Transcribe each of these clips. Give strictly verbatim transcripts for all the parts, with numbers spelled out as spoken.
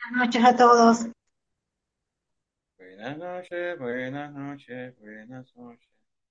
Buenas noches a todos. Buenas noches, buenas noches, buenas noches.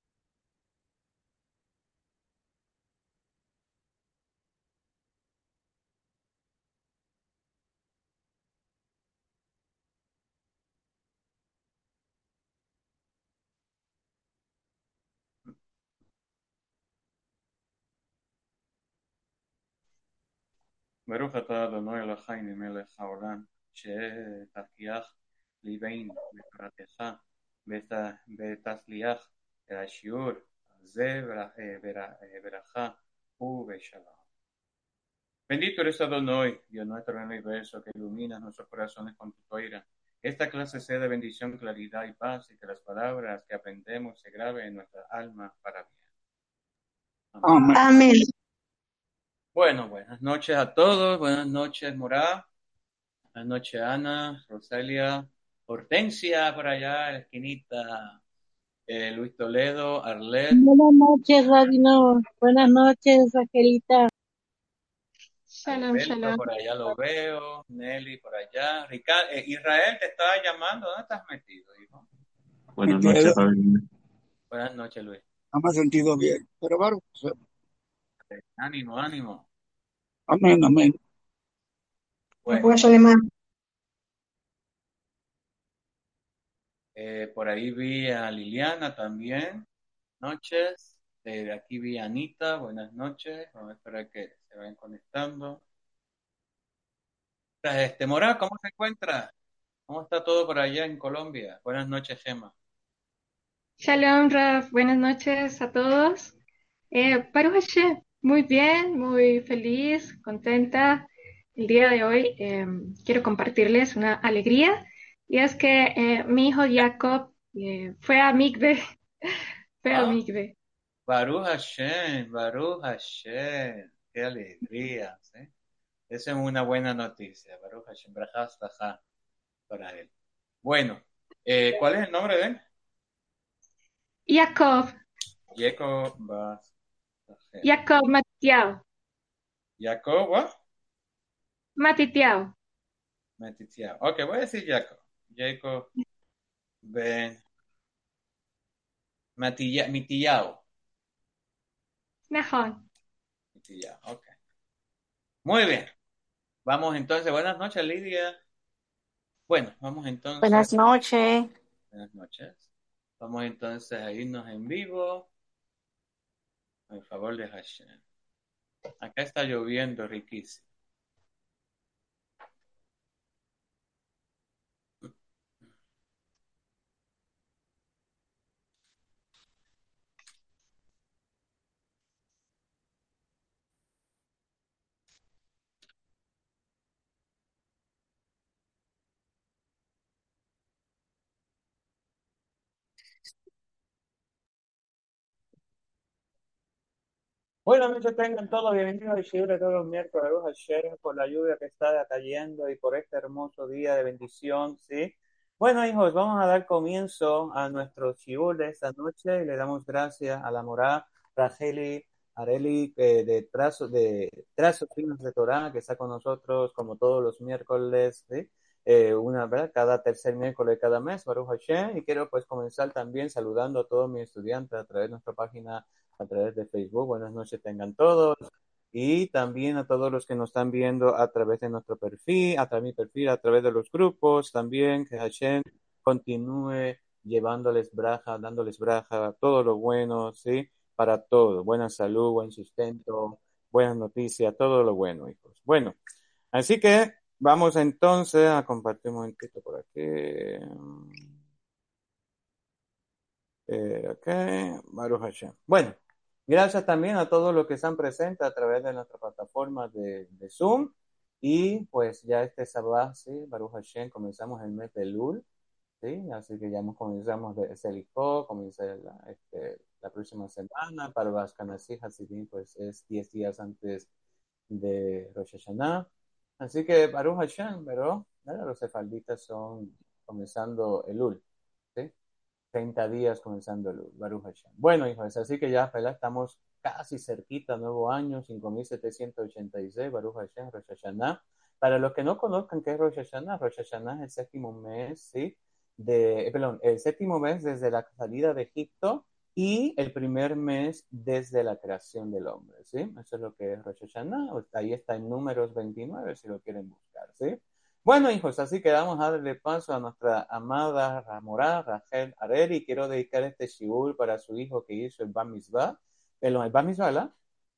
Baruch atah Adonai Eloheinu melech haolam, she'tachiach libein b'toratecha, b'ta- b'tasliach el shiur, ze veraja u beshalom. Bendito eres Adonai, Dios nuestro en el universo, que ilumina nuestros corazones con tu toira. Que esta clase sea de bendición, claridad y paz, y que las palabras que aprendemos se graben en nuestra alma para bien. Amén. Amén. Amén. Bueno, buenas noches a todos. Buenas noches, Morá. Buenas noches, Ana, Rosalia, Hortensia, por allá en la esquinita. eh, Luis Toledo, Arlet, Buenas noches, Radino. Buenas noches, Angelita. Shalom, Alberto, shalom. por allá lo veo. Nelly, por allá. Ricardo, eh, Israel te estaba llamando. ¿Dónde estás metido, hijo? Me Buenas quedo, noches, Rabino. Buenas noches, Luis. no me he sentido bien. Pero bueno, pues, Ánimo, ánimo. amén, amén. Bueno, Pues alemán. eh, por ahí vi a Liliana también. Noches. Eh, aquí vi a Anita. Buenas noches. Vamos a esperar que se vayan conectando. Este, Mora, ¿cómo se encuentra? ¿Cómo está todo por allá en Colombia? Buenas noches, Gemma. Shalom, Raf. Buenas noches a todos. Eh, Baruch Hashem, muy bien, muy feliz, contenta. El día de hoy eh, quiero compartirles una alegría y es que eh, mi hijo Jacob eh, fue a Mikve, fue al Ah, Mikve. Baruch Hashem, Baruch Hashem. Qué alegría, ¿sí? Esa es una buena noticia. Baruch Hashem, Brajas Tajá para él. Bueno, eh, ¿cuál es el nombre de él? Jacob, Jacob Bas Jacob Matitiao, Jacob, ¿what? Matitiao. Matitiao. Ok, voy a decir Jacob. Jacob Ben Matilla, Mitillao. Najón. Mitillao, ok. Muy bien. Vamos entonces. Buenas noches, Lidia. Bueno, vamos entonces. Buenas noches. Buenas noches. Vamos entonces a irnos en vivo. En favor de Hashem. Acá está lloviendo riquísimo. Buenas noches, tengan todos bienvenidos a Shibre todos los miércoles, Baruch Hashem, por la lluvia que está cayendo y por este hermoso día de bendición, ¿sí? Bueno, hijos, vamos a dar comienzo a nuestro Shiur de esta noche y le damos gracias a la Morá, Racheli, Areli, eh, de Trazo, de Trazos Finos de Torah, que está con nosotros como todos los miércoles, ¿sí? Eh, una, ¿verdad? Cada tercer miércoles de cada mes, Baruch Hashem, y quiero pues comenzar también saludando a todos mis estudiantes a través de nuestra página a través de Facebook. Buenas noches tengan todos. Y también a todos los que nos están viendo a través de nuestro perfil, a través de mi perfil, a través de los grupos también, que Hashem continúe llevándoles braja, dándoles braja, todo lo bueno, ¿sí? Para todo, buena salud, buen sustento, buenas noticias, todo lo bueno, hijos. Bueno, así que vamos entonces a compartir un momentito por aquí. Eh, ok, Baruch Hashem. Bueno, gracias también a todos los que están presentes a través de nuestra plataforma de, de Zoom. Y pues ya este sábado, sí, Baruch Hashem, comenzamos el mes de Lul, ¿sí? Así que ya hemos comenzamos de Selikó, comienza la, este, la próxima semana. Para las Kanasí Hasidim, pues es diez días antes de Rosh Hashanah. Así que Baruch Hashem, ¿verdad? Los sefalditas son comenzando el Lul, ¿sí? Treinta días comenzando el Baruch Hashem. Bueno, hijos, así que ya, ¿verdad? Estamos casi cerquita, nuevo año, cinco mil setecientos ochenta y seis, Baruch Hashem, Rosh Hashanah. Para los que no conozcan qué es Rosh Hashanah, Rosh Hashanah es el séptimo mes, ¿sí? De, eh, perdón, el séptimo mes desde la salida de Egipto y el primer mes desde la creación del hombre, ¿sí? Eso es lo que es Rosh Hashanah. Ahí está en Números veintinueve si lo quieren buscar, ¿sí? Bueno, hijos, así que vamos a darle paso a nuestra amada Ramorá, Rachel Areli. Quiero dedicar este shiur para su hijo que hizo el Bar Mitzvah. Perdón, el Bar Mitzvah, ¿verdad?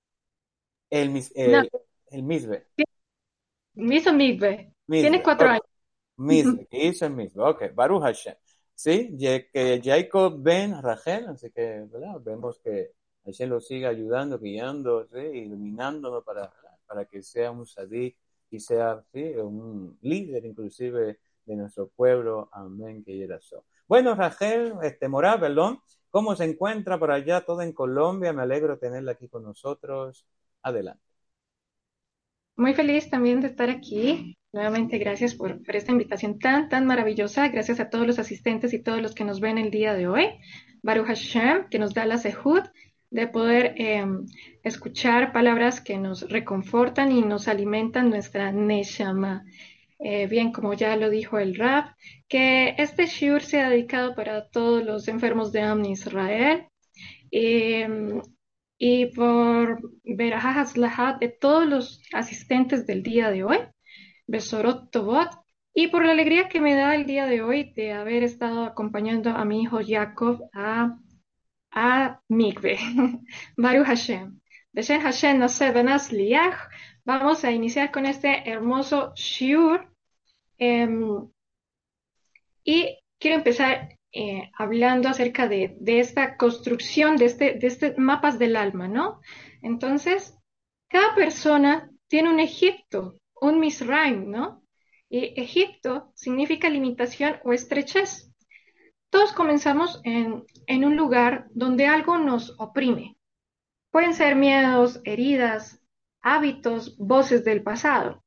El, mis- No, el, el Mizbe. me hizo Migbe. Tiene Mizbe, cuatro ok. años. Mizbe, que hizo el Mizbe. Ok, Baruch Hashem. Sí, ya que Jacob ben Rachel, así que, ¿verdad? Vemos que Hashem lo siga ayudando, guiando, ¿sí? Iluminándonos para, para que sea un sadí y sea, ¿sí? Un líder inclusive de nuestro pueblo. Amén, que ya so. Bueno, Rachel, este, Morá, perdón, ¿cómo se encuentra por allá todo en Colombia? Me alegro tenerla aquí con nosotros. Adelante. Muy feliz también de estar aquí. Nuevamente, gracias por, por esta invitación tan, tan maravillosa. Gracias a todos los asistentes y todos los que nos ven el día de hoy. Baruch Hashem, que nos da la sehut de poder eh, escuchar palabras que nos reconfortan y nos alimentan nuestra neshama. Eh, bien, como ya lo dijo el Rab, que este shiur sea dedicado para todos los enfermos de Am Israel. Eh, y por Berajá Hatzlahá de todos los asistentes del día de hoy, Besorot Tobot, y por la alegría que me da el día de hoy de haber estado acompañando a mi hijo Jacob a, a Mikve. Baruch Hashem. Beshem Hashem Naseh Benas Liach. Vamos a iniciar con este hermoso shiur. em, y quiero empezar eh, hablando acerca de, de esta construcción, de este, de este mapas del alma, ¿no? Entonces, cada persona tiene un Egipto, un Misraim, ¿no? Y Egipto significa limitación o estrechez. Todos comenzamos en, en un lugar donde algo nos oprime. Pueden ser miedos, heridas, hábitos, voces del pasado.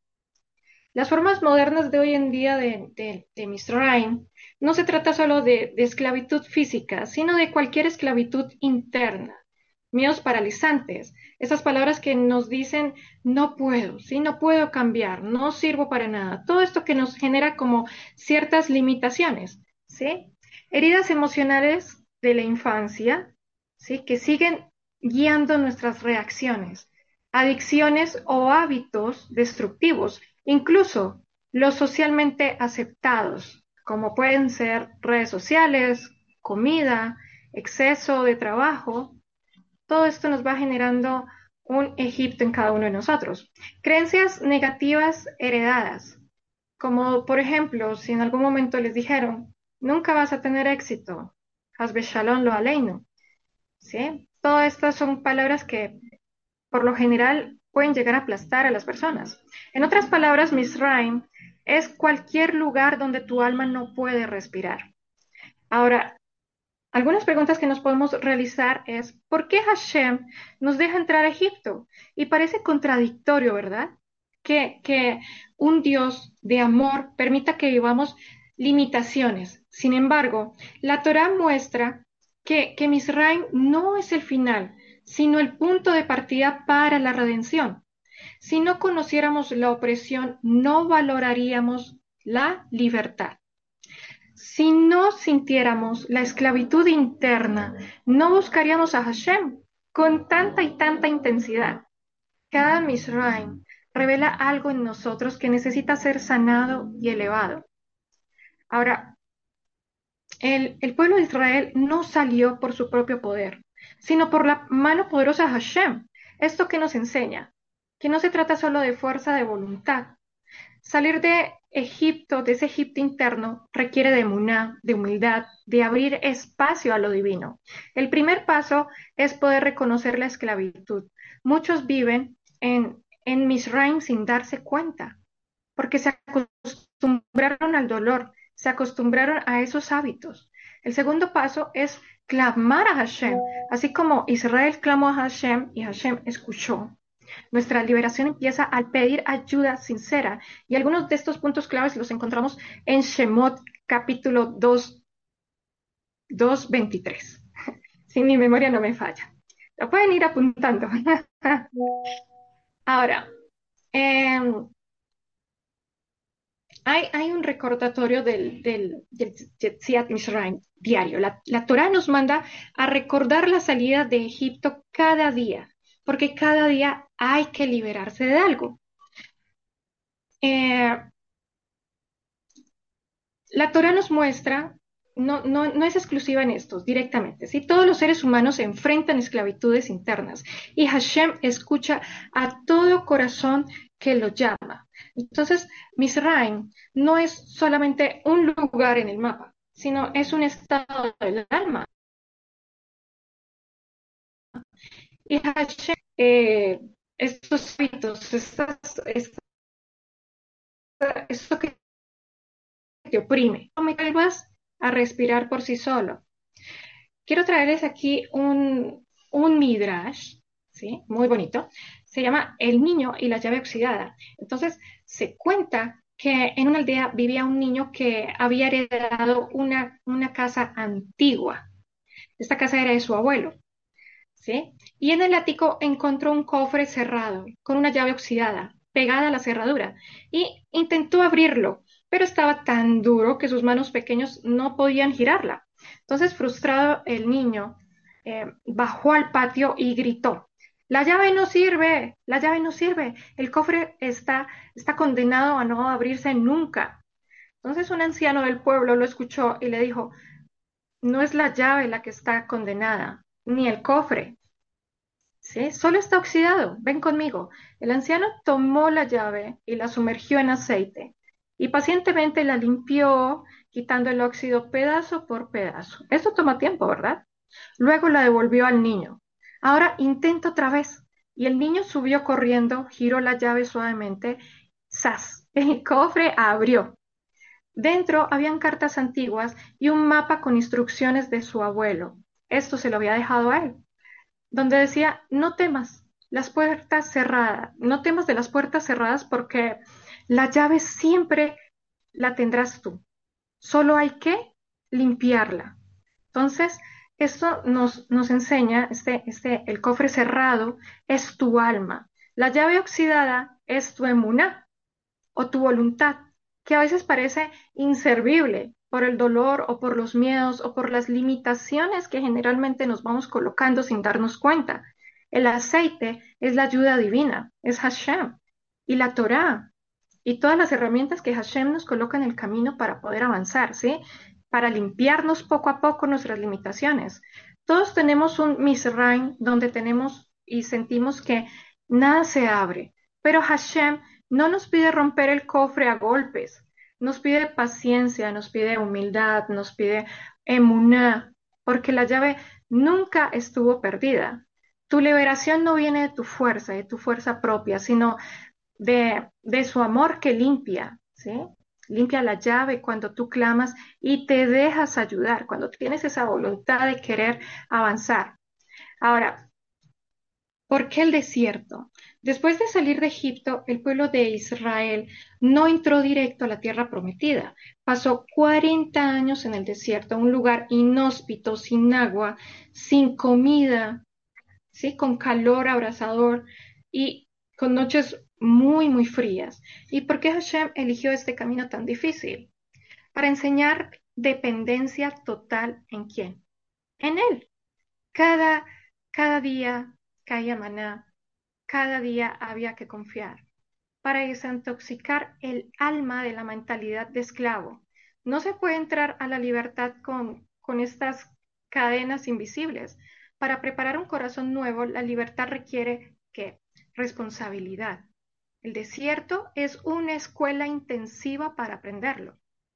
Las formas modernas de hoy en día de, de, de Misraim no se trata solo de, de esclavitud física, sino de cualquier esclavitud interna, miedos paralizantes, esas palabras que nos dicen no puedo, ¿sí? No puedo cambiar, no sirvo para nada, todo esto que nos genera como ciertas limitaciones, ¿sí? Heridas emocionales de la infancia, ¿sí? Que siguen guiando nuestras reacciones, adicciones o hábitos destructivos, incluso los socialmente aceptados, como pueden ser redes sociales, comida, exceso de trabajo. Todo esto nos va generando un Egipto en cada uno de nosotros. Creencias negativas heredadas, como por ejemplo, si en algún momento les dijeron, nunca vas a tener éxito, Hasbe Shalom lo aleinu, ¿sí? Todas estas son palabras que por lo general pueden llegar a aplastar a las personas. En otras palabras, Misraim es cualquier lugar donde tu alma no puede respirar. Ahora, algunas preguntas que nos podemos realizar es, ¿por qué Hashem nos deja entrar a Egipto? Y parece contradictorio, ¿verdad? Que, que un Dios de amor permita que vivamos limitaciones. Sin embargo, la Torah muestra que, que Misraim no es el final, sino el punto de partida para la redención. Si no conociéramos la opresión, no valoraríamos la libertad. Si no sintiéramos la esclavitud interna, no buscaríamos a Hashem con tanta y tanta intensidad. Cada Misraim revela algo en nosotros que necesita ser sanado y elevado. Ahora, el, el pueblo de Israel no salió por su propio poder, sino por la mano poderosa de Hashem. ¿Esto qué nos enseña? Que no se trata solo de fuerza de voluntad. Salir de Egipto, de ese Egipto interno, requiere de emuná, de humildad, de abrir espacio a lo divino. El primer paso es poder reconocer la esclavitud. Muchos viven en, en Misraim sin darse cuenta, porque se acostumbraron al dolor, se acostumbraron a esos hábitos. El segundo paso es clamar a Hashem, así como Israel clamó a Hashem y Hashem escuchó. Nuestra liberación empieza al pedir ayuda sincera. Y algunos de estos puntos claves los encontramos en Shemot capítulo dos, dos veintitrés. Si mi memoria no me falla. Lo pueden ir apuntando. Ahora, eh, hay, hay un recordatorio del, del, del Yetziat Mizraim diario. La, la Torá nos manda a recordar la salida de Egipto cada día, porque cada día hay que liberarse de algo. Eh, la Torá nos muestra, no, no, no es exclusiva en estos directamente, ¿sí? Todos los seres humanos se enfrentan a esclavitudes internas y Hashem escucha a todo corazón que lo llama. Entonces, Mizraim no es solamente un lugar en el mapa, sino es un estado del alma. Y Hashem, eh, estos hábitos, estas, esta- esto que te oprime, no me vuelvas a respirar por sí solo. Quiero traerles aquí un, un midrash, ¿sí? Muy bonito. Se llama El niño y la llave oxidada. Entonces, se cuenta que en una aldea vivía un niño que había heredado una, una casa antigua. Esta casa era de su abuelo, ¿sí? Y en el ático encontró un cofre cerrado con una llave oxidada pegada a la cerradura y intentó abrirlo, pero estaba tan duro que sus manos pequeños no podían girarla. Entonces, frustrado, el niño eh, bajó al patio y gritó: La llave no sirve, la llave no sirve, el cofre está, está condenado a no abrirse nunca. Entonces un anciano del pueblo lo escuchó y le dijo: No es la llave la que está condenada, ni el cofre, ¿sí? Solo está oxidado. Ven conmigo. El anciano tomó la llave y la sumergió en aceite y pacientemente la limpió, quitando el óxido pedazo por pedazo. Esto toma tiempo, ¿verdad? Luego la devolvió al niño. Ahora intenta otra vez. Y el niño subió corriendo, giró la llave suavemente. ¡Zas! El cofre abrió. Dentro habían cartas antiguas y un mapa con instrucciones de su abuelo. Esto se lo había dejado a él, donde decía: no temas las puertas cerradas, no temas de las puertas cerradas porque la llave siempre la tendrás tú. Solo hay que limpiarla. Entonces, esto nos, nos enseña, este, este, el cofre cerrado es tu alma. La llave oxidada es tu emuná o tu voluntad, que a veces parece inservible por el dolor o por los miedos o por las limitaciones que generalmente nos vamos colocando sin darnos cuenta. El aceite es la ayuda divina, es Hashem y la Torá y todas las herramientas que Hashem nos coloca en el camino para poder avanzar, ¿sí? Para limpiarnos poco a poco nuestras limitaciones. Todos tenemos un Mizraim donde tenemos y sentimos que nada se abre, pero Hashem no nos pide romper el cofre a golpes, nos pide paciencia, nos pide humildad, nos pide emuná, porque la llave nunca estuvo perdida. Tu liberación no viene de tu fuerza, de tu fuerza propia, sino de, de su amor que limpia, ¿sí? Limpia la llave cuando tú clamas y te dejas ayudar, cuando tienes esa voluntad de querer avanzar. Ahora, ¿por qué el desierto? Después de salir de Egipto, el pueblo de Israel no entró directo a la tierra prometida. Pasó cuarenta años en el desierto, un lugar inhóspito, sin agua, sin comida, ¿sí? Con calor abrasador y con noches muy, muy frías. ¿Y por qué Hashem eligió este camino tan difícil? Para enseñar dependencia total en quién. En Él. Cada, cada día caía maná, cada día había que confiar para desintoxicar el alma de la mentalidad de esclavo. No se puede entrar a la libertad con, con estas cadenas invisibles. Para preparar un corazón nuevo, la libertad requiere ¿qué? Responsabilidad. El desierto es una escuela intensiva para aprenderlo.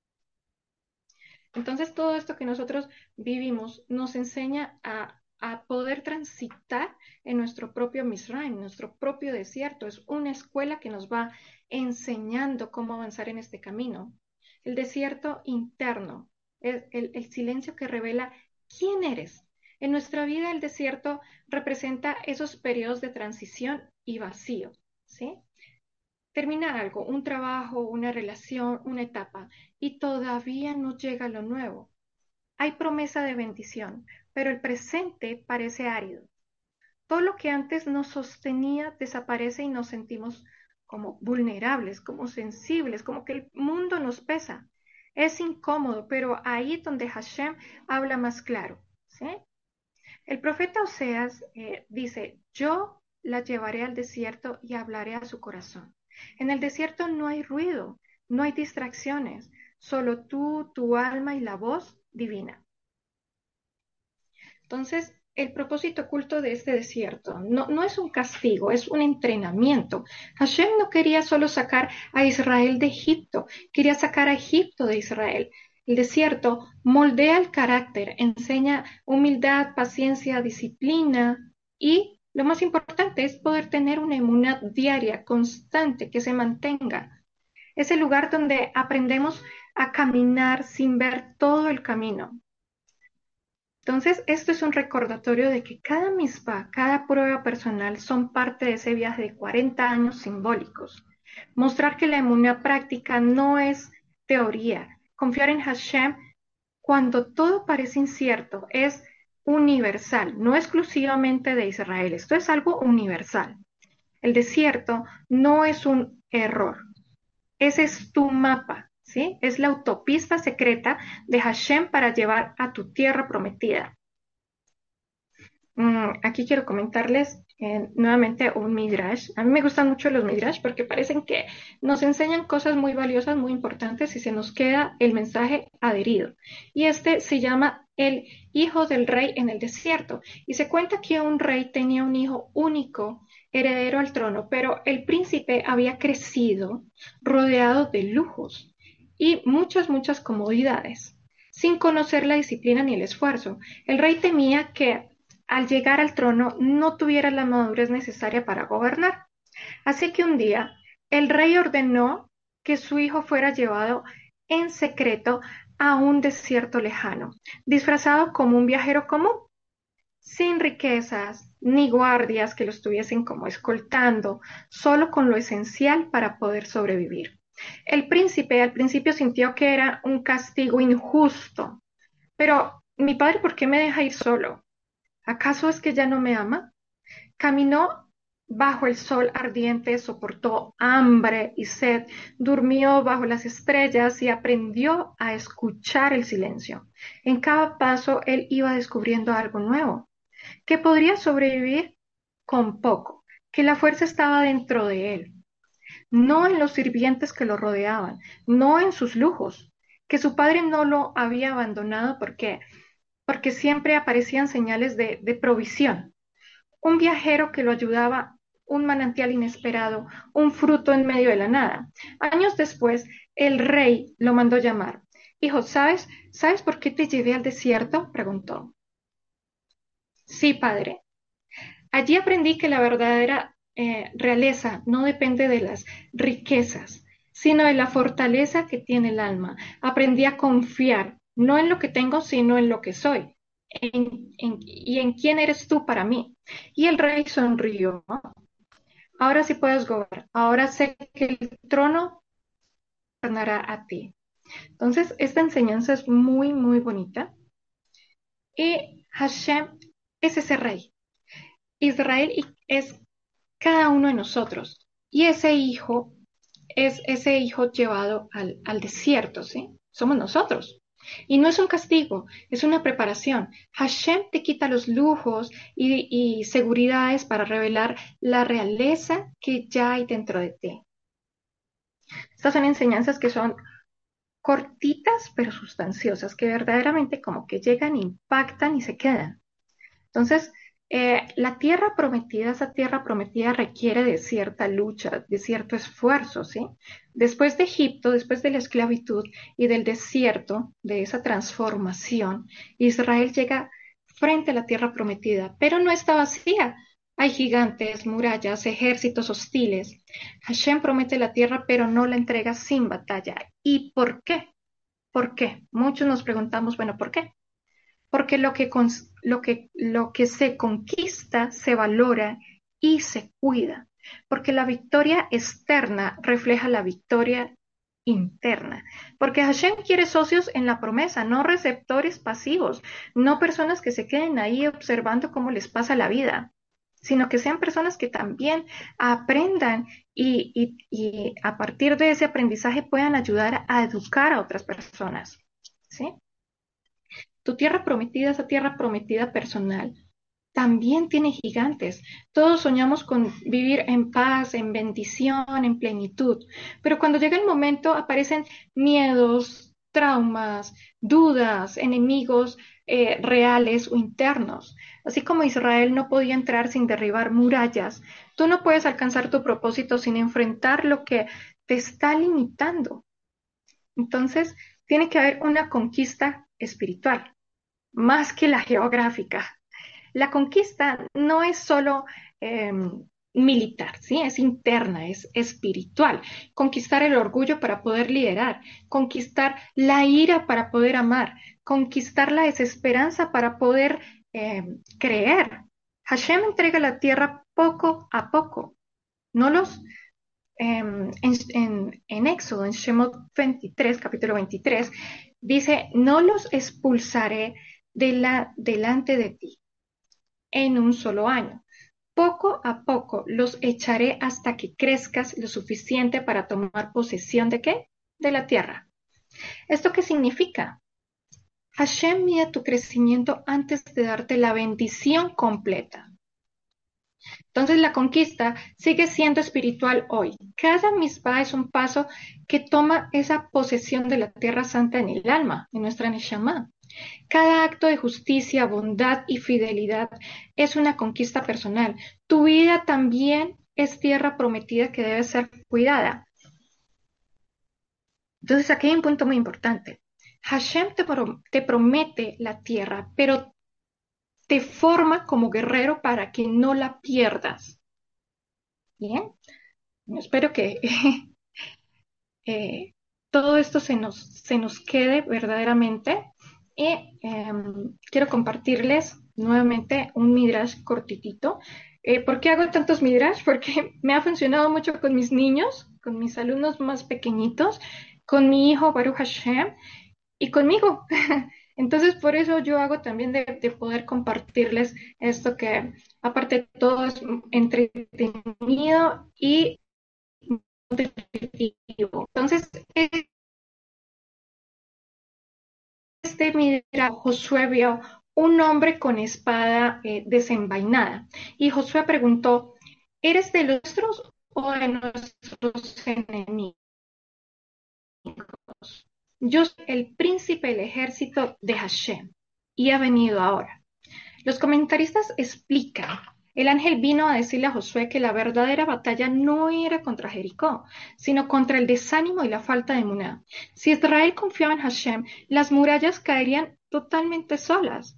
Entonces, todo esto que nosotros vivimos nos enseña a, a poder transitar en nuestro propio Misraim, en nuestro propio desierto. Es una escuela que nos va enseñando cómo avanzar en este camino. El desierto interno es el, el silencio que revela quién eres. En nuestra vida, el desierto representa esos periodos de transición y vacío, ¿sí? Termina algo, un trabajo, una relación, una etapa, y todavía no llega lo nuevo. Hay promesa de bendición, pero el presente parece árido. Todo lo que antes nos sostenía desaparece y nos sentimos como vulnerables, como sensibles, como que el mundo nos pesa. Es incómodo, pero ahí es donde Hashem habla más claro, ¿sí? El profeta Oseas eh, dice, yo la llevaré al desierto y hablaré a su corazón. En el desierto no hay ruido, no hay distracciones, solo tú, tu alma y la voz divina. Entonces, el propósito oculto de este desierto no, no es un castigo, es un entrenamiento. Hashem no quería solo sacar a Israel de Egipto, quería sacar a Egipto de Israel. El desierto moldea el carácter, enseña humildad, paciencia, disciplina y lo más importante es poder tener una emuná diaria, constante, que se mantenga. Es el lugar donde aprendemos a caminar sin ver todo el camino. Entonces, esto es un recordatorio de que cada mispa, cada prueba personal son parte de ese viaje de cuarenta años simbólicos. Mostrar que la emuná práctica no es teoría. Confiar en Hashem cuando todo parece incierto es universal, no exclusivamente de Israel. Esto es algo universal. El desierto no es un error. Ese es tu mapa, ¿sí? Es la autopista secreta de Hashem para llevar a tu tierra prometida. Mm, aquí quiero comentarles eh, nuevamente un midrash. A mí me gustan mucho los midrash porque parecen que nos enseñan cosas muy valiosas, muy importantes y se nos queda el mensaje adherido. Y este se llama El hijo del rey en el desierto. Y se cuenta que un rey tenía un hijo único, heredero al trono, pero el príncipe había crecido rodeado de lujos y muchas, muchas comodidades, sin conocer la disciplina ni el esfuerzo. El rey temía que al llegar al trono no tuviera la madurez necesaria para gobernar. Así que un día el rey ordenó que su hijo fuera llevado en secreto a un desierto lejano, disfrazado como un viajero común, sin riquezas ni guardias que lo estuviesen como escoltando, solo con lo esencial para poder sobrevivir. El príncipe al principio sintió que era un castigo injusto, pero mi padre, ¿por qué me deja ir solo? ¿Acaso es que ya no me ama? Caminó bajo el sol ardiente, soportó hambre y sed, durmió bajo las estrellas y aprendió a escuchar el silencio. En cada paso él iba descubriendo algo nuevo, que podría sobrevivir con poco, que la fuerza estaba dentro de él, no en los sirvientes que lo rodeaban, no en sus lujos, que su padre no lo había abandonado porque porque siempre aparecían señales de, de provisión. Un viajero que lo ayudaba, un manantial inesperado, un fruto en medio de la nada. Años después, el rey lo mandó llamar. Hijo, ¿sabes? ¿Sabes por qué te llevé al desierto? Preguntó. Sí, padre. Allí aprendí que la verdadera eh, realeza no depende de las riquezas, sino de la fortaleza que tiene el alma. Aprendí a confiar, no en lo que tengo, sino en lo que soy. En, en, y en quién eres tú para mí. Y el rey sonrió. Ahora sí puedes gobernar. Ahora sé que el trono tornará a ti. Entonces, esta enseñanza es muy, muy bonita. Y Hashem es ese rey. Israel es cada uno de nosotros. Y ese hijo es ese hijo llevado al, al desierto, ¿sí? Somos nosotros. Y no es un castigo, es una preparación. Hashem te quita los lujos y, y seguridades para revelar la realeza que ya hay dentro de ti. Estas son enseñanzas que son cortitas pero sustanciosas, que verdaderamente como que llegan, impactan y se quedan. Entonces, eh, la tierra prometida, esa tierra prometida requiere de cierta lucha, de cierto esfuerzo, ¿sí? Después de Egipto, después de la esclavitud y del desierto, de esa transformación, Israel llega frente a la tierra prometida, pero no está vacía. Hay gigantes, murallas, ejércitos hostiles. Hashem promete la tierra, pero no la entrega sin batalla. ¿Y por qué? ¿Por qué? Muchos nos preguntamos, bueno, ¿por qué? Porque lo que, lo, que, lo que se conquista se valora y se cuida, porque la victoria externa refleja la victoria interna, porque Hashem quiere socios en la promesa, no receptores pasivos, no personas que se queden ahí observando cómo les pasa la vida. sino que sean personas que también aprendan y, y, y a partir de ese aprendizaje puedan ayudar a educar a otras personas, ¿sí? Tu tierra prometida, esa tierra prometida personal, también tiene gigantes. Todos soñamos con vivir en paz, en bendición, en plenitud, pero cuando llega el momento aparecen miedos, traumas, dudas, enemigos eh, reales o internos. Así como Israel no podía entrar sin derribar murallas, tú no puedes alcanzar tu propósito sin enfrentar lo que te está limitando. Entonces, tiene que haber una conquista espiritual, más que la geográfica. La conquista no es solo eh, militar, ¿sí? Es interna, es espiritual. Conquistar el orgullo para poder liderar, conquistar la ira para poder amar, conquistar la desesperanza para poder eh, creer. Hashem entrega la tierra poco a poco, no los eh, en, en, en Éxodo, en Shemot veintitrés, capítulo veintitrés, dice, no los expulsaré de la, delante de ti en un solo año. Poco a poco los echaré hasta que crezcas lo suficiente para tomar posesión de qué? De la tierra. ¿Esto qué significa? Hashem mide tu crecimiento antes de darte la bendición completa. Entonces la conquista sigue siendo espiritual hoy. Cada misbah es un paso que toma esa posesión de la tierra santa en el alma, en nuestra neshama. Cada acto de justicia, bondad y fidelidad es una conquista personal. Tu vida también es tierra prometida que debe ser cuidada. Entonces aquí hay un punto muy importante. Hashem te, pro te promete la tierra, pero te forma como guerrero para que no la pierdas. Bien, espero que eh, todo esto se nos, se nos quede verdaderamente. Y eh, quiero compartirles nuevamente un midrash cortitito. Eh, ¿Por qué hago tantos midrash? Porque me ha funcionado mucho con mis niños, con mis alumnos más pequeñitos, con mi hijo Baruch Hashem y conmigo. Entonces, por eso yo hago también de, de poder compartirles esto que, aparte de todo, es entretenido y nutritivo. Entonces, este mira, Josué vio un hombre con espada eh, desenvainada. Y Josué preguntó, ¿eres de los nuestros o de nuestros enemigos? Yo soy el príncipe del ejército de Hashem y ha venido ahora. Los comentaristas explican, el ángel vino a decirle a Josué que la verdadera batalla no era contra Jericó, sino contra el desánimo y la falta de emuná. Si Israel confiaba en Hashem, las murallas caerían totalmente solas.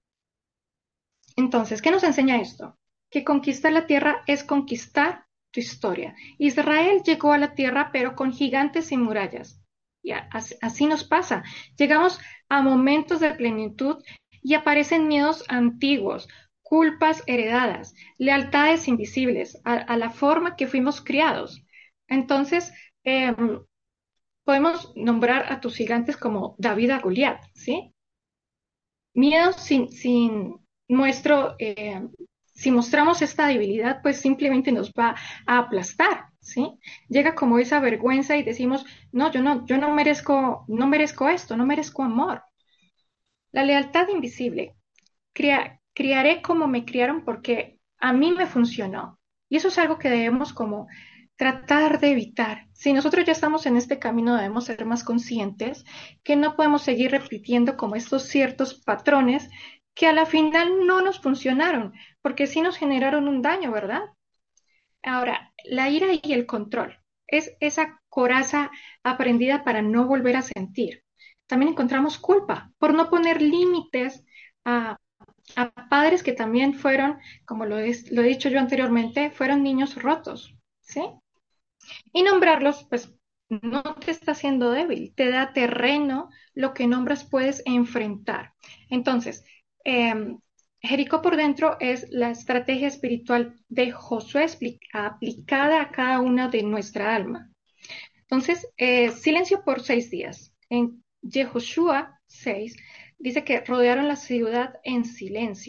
Entonces, ¿qué nos enseña esto? Que conquistar la tierra es conquistar tu historia. Israel llegó a la tierra, pero con gigantes y murallas. Y así, así nos pasa. Llegamos a momentos de plenitud y aparecen miedos antiguos, culpas heredadas, lealtades invisibles a, a la forma que fuimos criados. Entonces, eh, podemos nombrar a tus gigantes como David a Goliat, ¿sí? Miedos sin, sin nuestro, eh, si mostramos esta debilidad, pues simplemente nos va a aplastar, ¿sí? Llega como esa vergüenza y decimos, no, yo no, yo no merezco, no merezco esto, no merezco amor. La lealtad invisible. Cria, criaré como me criaron porque a mí me funcionó. Y eso es algo que debemos como tratar de evitar. Si nosotros ya estamos en este camino, debemos ser más conscientes que no podemos seguir repitiendo como estos ciertos patrones que a la final no nos funcionaron, porque sí nos generaron un daño, ¿verdad? Ahora, la ira y el control es esa coraza aprendida para no volver a sentir. También encontramos culpa por no poner límites a, a padres que también fueron, como lo he, lo he dicho yo anteriormente, fueron niños rotos, ¿sí? Y nombrarlos, pues, no te está haciendo débil, te da terreno, lo que nombras puedes enfrentar. Entonces, eh, Jericó por dentro es la estrategia espiritual de Josué aplicada a cada una de nuestra alma. Entonces, eh, silencio por seis días. En Yehoshua seis dice que rodearon la ciudad en silencio.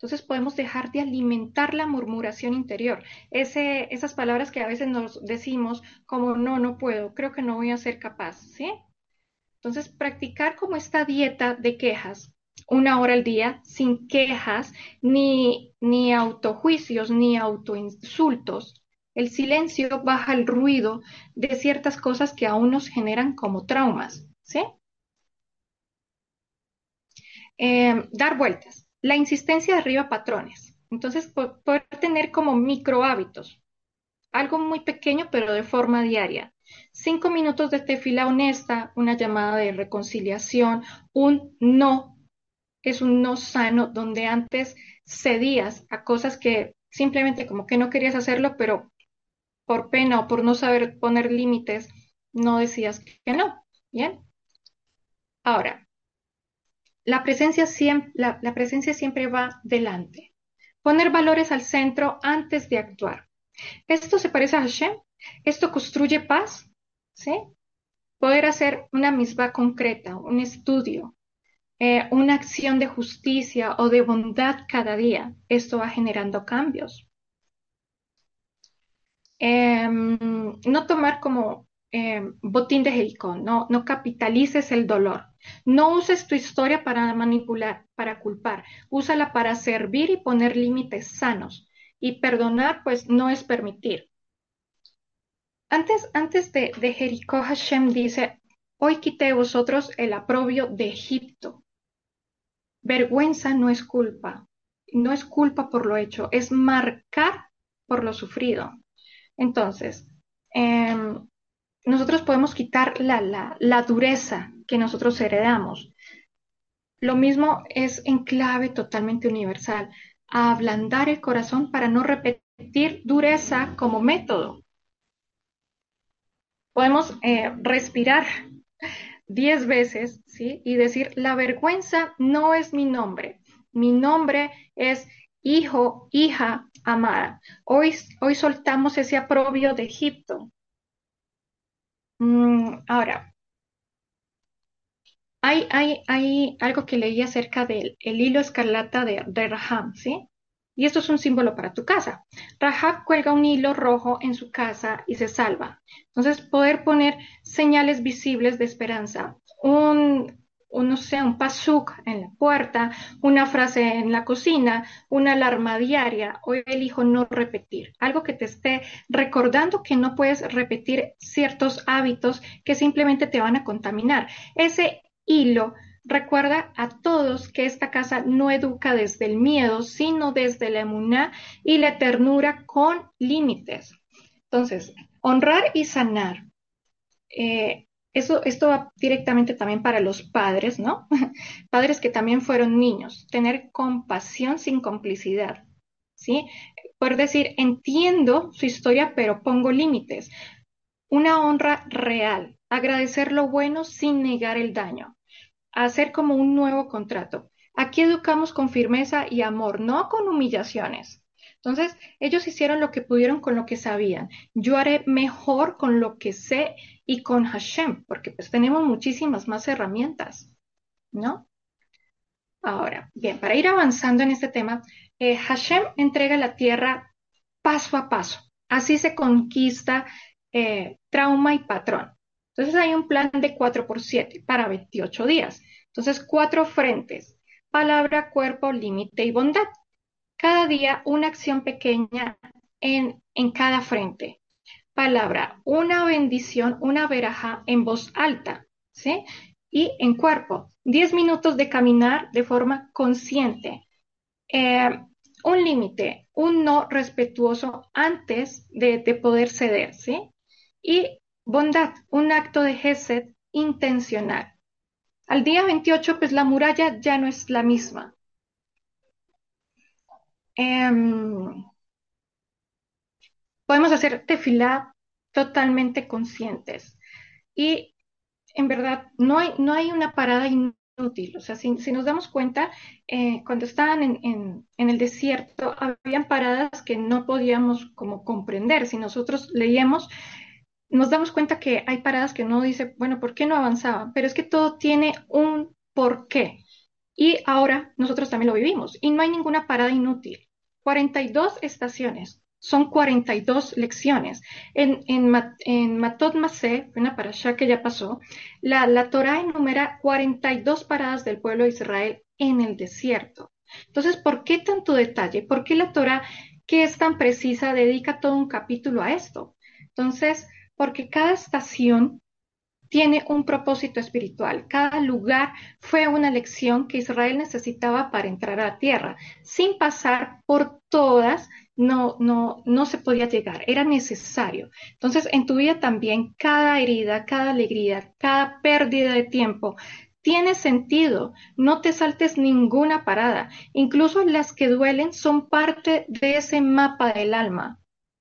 Entonces podemos dejar de alimentar la murmuración interior, ese, esas palabras que a veces nos decimos como no, no puedo, creo que no voy a ser capaz, ¿sí? Entonces practicar como esta dieta de quejas, una hora al día, sin quejas, ni, ni autojuicios, ni autoinsultos. El silencio baja el ruido de ciertas cosas que aún nos generan como traumas, ¿sí? Eh, dar vueltas. La insistencia derriba patrones. Entonces, po- poder tener como micro hábitos, algo muy pequeño, pero de forma diaria. Cinco minutos de tefila honesta, una llamada de reconciliación, un no, es un no sano, donde antes cedías a cosas que simplemente como que no querías hacerlo, pero por pena o por no saber poner límites, no decías que no. Bien. Ahora, la presencia siempre, la, la presencia siempre va delante. Poner valores al centro antes de actuar. Esto se parece a Hashem, esto construye paz, ¿sí? Poder hacer una misma concreta, un estudio, eh, una acción de justicia o de bondad cada día. Esto va generando cambios. Eh, no tomar como eh, botín de Jericó, no, no capitalices el dolor. No uses tu historia para manipular, para culpar. Úsala para servir y poner límites sanos. Y perdonar, pues, no es permitir. Antes, antes de, de Jericó, Hashem dice, hoy quité de vosotros el aprobio de Egipto. Vergüenza no es culpa, no es culpa por lo hecho, es marcar por lo sufrido. Entonces, eh, nosotros podemos quitar la, la, la dureza que nosotros heredamos. Lo mismo es en clave totalmente universal, ablandar el corazón para no repetir dureza como método. Podemos eh, respirar diez veces, ¿sí? Y decir, la vergüenza no es mi nombre, mi nombre es hijo, hija amada. Hoy, hoy soltamos ese aprobio de Egipto. Mm, ahora, hay, hay, hay algo que leí acerca del el hilo escarlata de, de Raham, ¿sí? Y esto es un símbolo para tu casa. Rahab cuelga un hilo rojo en su casa y se salva. Entonces, poder poner señales visibles de esperanza, un, un no sé, un pasuk en la puerta, una frase en la cocina, una alarma diaria. Hoy elijo no repetir. Algo que te esté recordando que no puedes repetir ciertos hábitos que simplemente te van a contaminar. Ese hilo recuerda a todos que esta casa no educa desde el miedo, sino desde la emuná y la ternura con límites. Entonces, honrar y sanar. Eh, eso, esto va directamente también para los padres, ¿no? Padres que también fueron niños. Tener compasión sin complicidad, ¿sí? Poder decir, entiendo su historia, pero pongo límites. Una honra real. Agradecer lo bueno sin negar el daño, hacer como un nuevo contrato. Aquí educamos con firmeza y amor, no con humillaciones. Entonces, ellos hicieron lo que pudieron con lo que sabían. Yo haré mejor con lo que sé y con Hashem, porque pues tenemos muchísimas más herramientas, ¿no? Ahora, bien, para ir avanzando en este tema, eh, Hashem entrega la tierra paso a paso. Así se conquista eh, trauma y patrón. Entonces hay un plan de cuatro por siete para veintiocho días. Entonces, cuatro frentes: palabra, cuerpo, límite y bondad. Cada día una acción pequeña en, en cada frente. Palabra, una bendición, una veraja en voz alta, ¿sí? Y en cuerpo, diez minutos de caminar de forma consciente. Eh, un límite, un no respetuoso antes de, de poder ceder, ¿sí? Y bondad, un acto de gesed intencional. Al día veintiocho, pues la muralla ya no es la misma. Em, podemos hacer tefilá totalmente conscientes. Y en verdad, no hay, no hay una parada inútil. O sea, si, si nos damos cuenta, eh, cuando estaban en, en, en el desierto, habían paradas que no podíamos como comprender. Si nosotros leíamos, nos damos cuenta que hay paradas que no dice, bueno, ¿por qué no avanzaban? Pero es que todo tiene un porqué. Y ahora nosotros también lo vivimos y no hay ninguna parada inútil. cuarenta y dos estaciones, son cuarenta y dos lecciones. En, en, Ma- en Matot Masé, una parashá que ya pasó, la, la Torá enumera cuarenta y dos paradas del pueblo de Israel en el desierto. Entonces, ¿por qué tanto detalle? ¿Por qué la Torá, que es tan precisa, dedica todo un capítulo a esto? Entonces, porque cada estación tiene un propósito espiritual. Cada lugar fue una lección que Israel necesitaba para entrar a la tierra. Sin pasar por todas, no, no, no se podía llegar, era necesario. Entonces, en tu vida también, cada herida, cada alegría, cada pérdida de tiempo tiene sentido. No te saltes ninguna parada. Incluso las que duelen son parte de ese mapa del alma.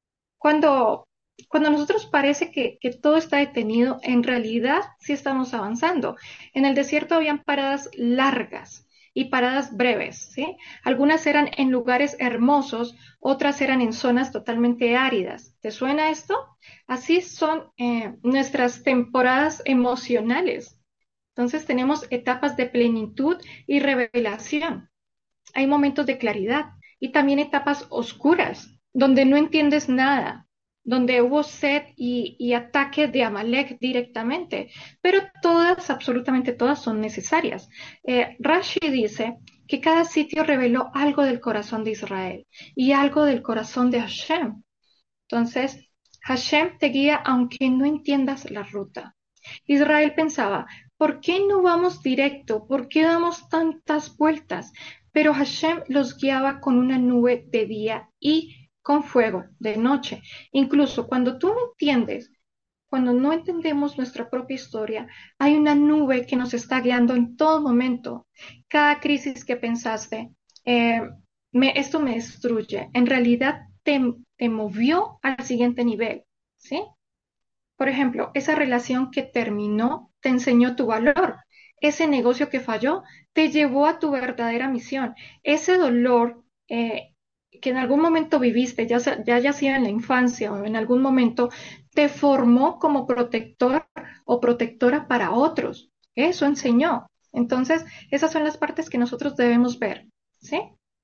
Cuando, cuando a nosotros parece que, que todo está detenido, en realidad sí estamos avanzando. En el desierto habían paradas largas y paradas breves, ¿sí? Algunas eran en lugares hermosos, otras eran en zonas totalmente áridas. ¿Te suena esto? Así son eh, nuestras temporadas emocionales. Entonces tenemos etapas de plenitud y revelación. Hay momentos de claridad y también etapas oscuras, donde no entiendes nada, donde hubo sed y, y ataque de Amalek directamente, pero todas, absolutamente todas son necesarias. Eh, Rashi dice que cada sitio reveló algo del corazón de Israel y algo del corazón de Hashem. Entonces, Hashem te guía aunque no entiendas la ruta. Israel pensaba, ¿por qué no vamos directo? ¿Por qué damos tantas vueltas? Pero Hashem los guiaba con una nube de día y con fuego de noche. Incluso cuando tú no entiendes, cuando no entendemos nuestra propia historia, hay una nube que nos está guiando en todo momento. Cada crisis que pensaste, eh, me, esto me destruye, en realidad te, te movió al siguiente nivel, ¿sí? Por ejemplo, esa relación que terminó te enseñó tu valor. Ese negocio que falló te llevó a tu verdadera misión. Ese dolor eh, que en algún momento viviste, ya, sea- ya haya sido en la infancia o en algún momento, te formó como protector o protectora para otros. Eso enseñó. Entonces, esas son las partes que nosotros debemos ver, ¿sí?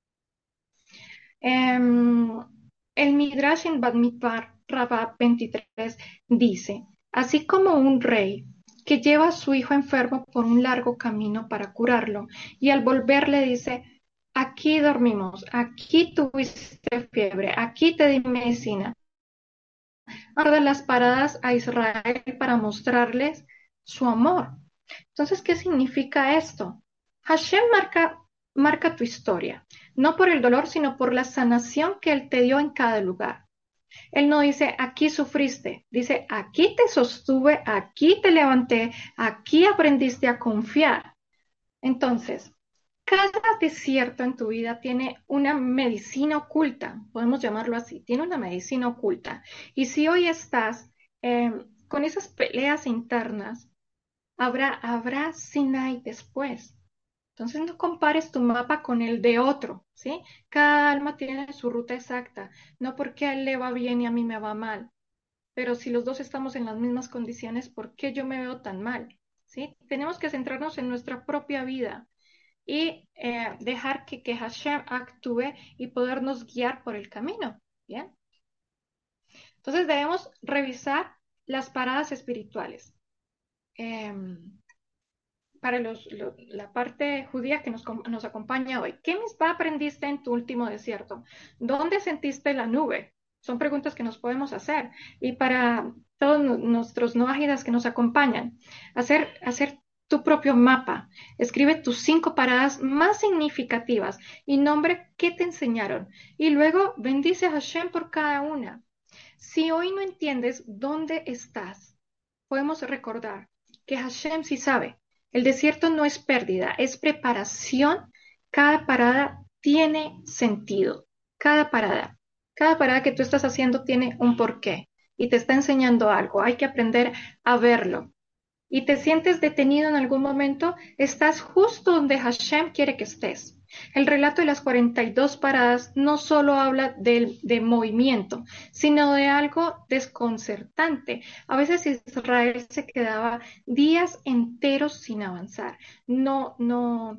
Em, el Midrash en Bamidbar Rabá veintitrés dice, así como un rey que lleva a su hijo enfermo por un largo camino para curarlo y al volver le dice, aquí dormimos, aquí tuviste fiebre, aquí te di medicina. Todas las paradas a Israel para mostrarles su amor. Entonces, ¿qué significa esto? Hashem marca, marca tu historia, no por el dolor, sino por la sanación que Él te dio en cada lugar. Él no dice, aquí sufriste, dice, aquí te sostuve, aquí te levanté, aquí aprendiste a confiar. Entonces, cada desierto en tu vida tiene una medicina oculta, podemos llamarlo así, tiene una medicina oculta. Y si hoy estás eh, con esas peleas internas, habrá, habrá Sinai después. Entonces no compares tu mapa con el de otro, ¿sí? Cada alma tiene su ruta exacta, no porque a él le va bien y a mí me va mal, pero si los dos estamos en las mismas condiciones, ¿por qué yo me veo tan mal? ¿Sí? Tenemos que centrarnos en nuestra propia vida y eh, dejar que, que Hashem actúe y podernos guiar por el camino, ¿bien? Entonces debemos revisar las paradas espirituales. Em, para los, lo- la parte judía que nos, com- nos acompaña hoy. ¿Qué misbah aprendiste en tu último desierto? ¿Dónde sentiste la nube? Son preguntas que nos podemos hacer. Y para todos nu- nuestros noágidas que nos acompañan, hacer, hacer tu propio mapa. Escribe tus cinco paradas más significativas y nombre qué te enseñaron. Y luego bendice a Hashem por cada una. Si hoy no entiendes dónde estás, podemos recordar que Hashem sí sabe. El desierto no es pérdida, es preparación. Cada parada tiene sentido. Cada parada. Cada parada que tú estás haciendo tiene un porqué y te está enseñando algo. Hay que aprender a verlo. Y te sientes detenido en algún momento, estás justo donde Hashem quiere que estés. El relato de las cuarenta y dos paradas no solo habla de, de movimiento, sino de algo desconcertante. A veces Israel se quedaba días enteros sin avanzar. No, no,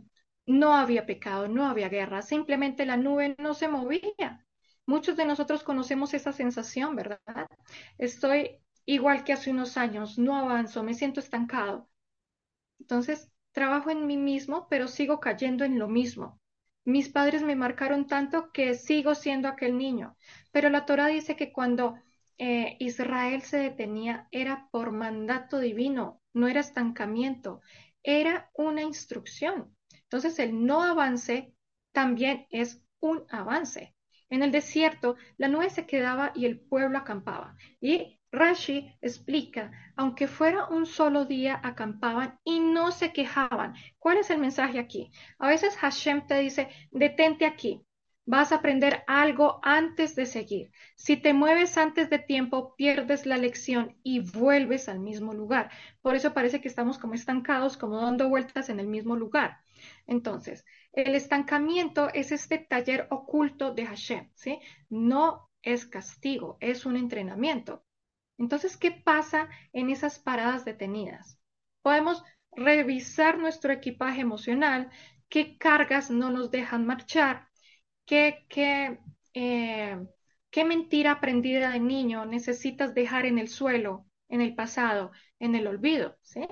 no había pecado, no había guerra, simplemente la nube no se movía. Muchos de nosotros conocemos esa sensación, ¿verdad? Estoy igual que hace unos años, no avanzo, me siento estancado. Entonces, trabajo en mí mismo, pero sigo cayendo en lo mismo. Mis padres me marcaron tanto que sigo siendo aquel niño. Pero la Torah dice que cuando eh, Israel se detenía era por mandato divino, no era estancamiento, era una instrucción. Entonces, el no avance también es un avance. En el desierto, la nube se quedaba y el pueblo acampaba. Y Rashi explica, aunque fuera un solo día, acampaban y no se quejaban. ¿Cuál es el mensaje aquí? A veces Hashem te dice, detente aquí, vas a aprender algo antes de seguir. Si te mueves antes de tiempo, pierdes la lección y vuelves al mismo lugar. Por eso parece que estamos como estancados, como dando vueltas en el mismo lugar. Entonces, el estancamiento es este taller oculto de Hashem, ¿sí? No es castigo, es un entrenamiento. Entonces, ¿qué pasa en esas paradas detenidas? Podemos revisar nuestro equipaje emocional, qué cargas no nos dejan marchar, qué, qué, eh, qué mentira aprendida de niño necesitas dejar en el suelo, en el pasado, en el olvido, ¿sí?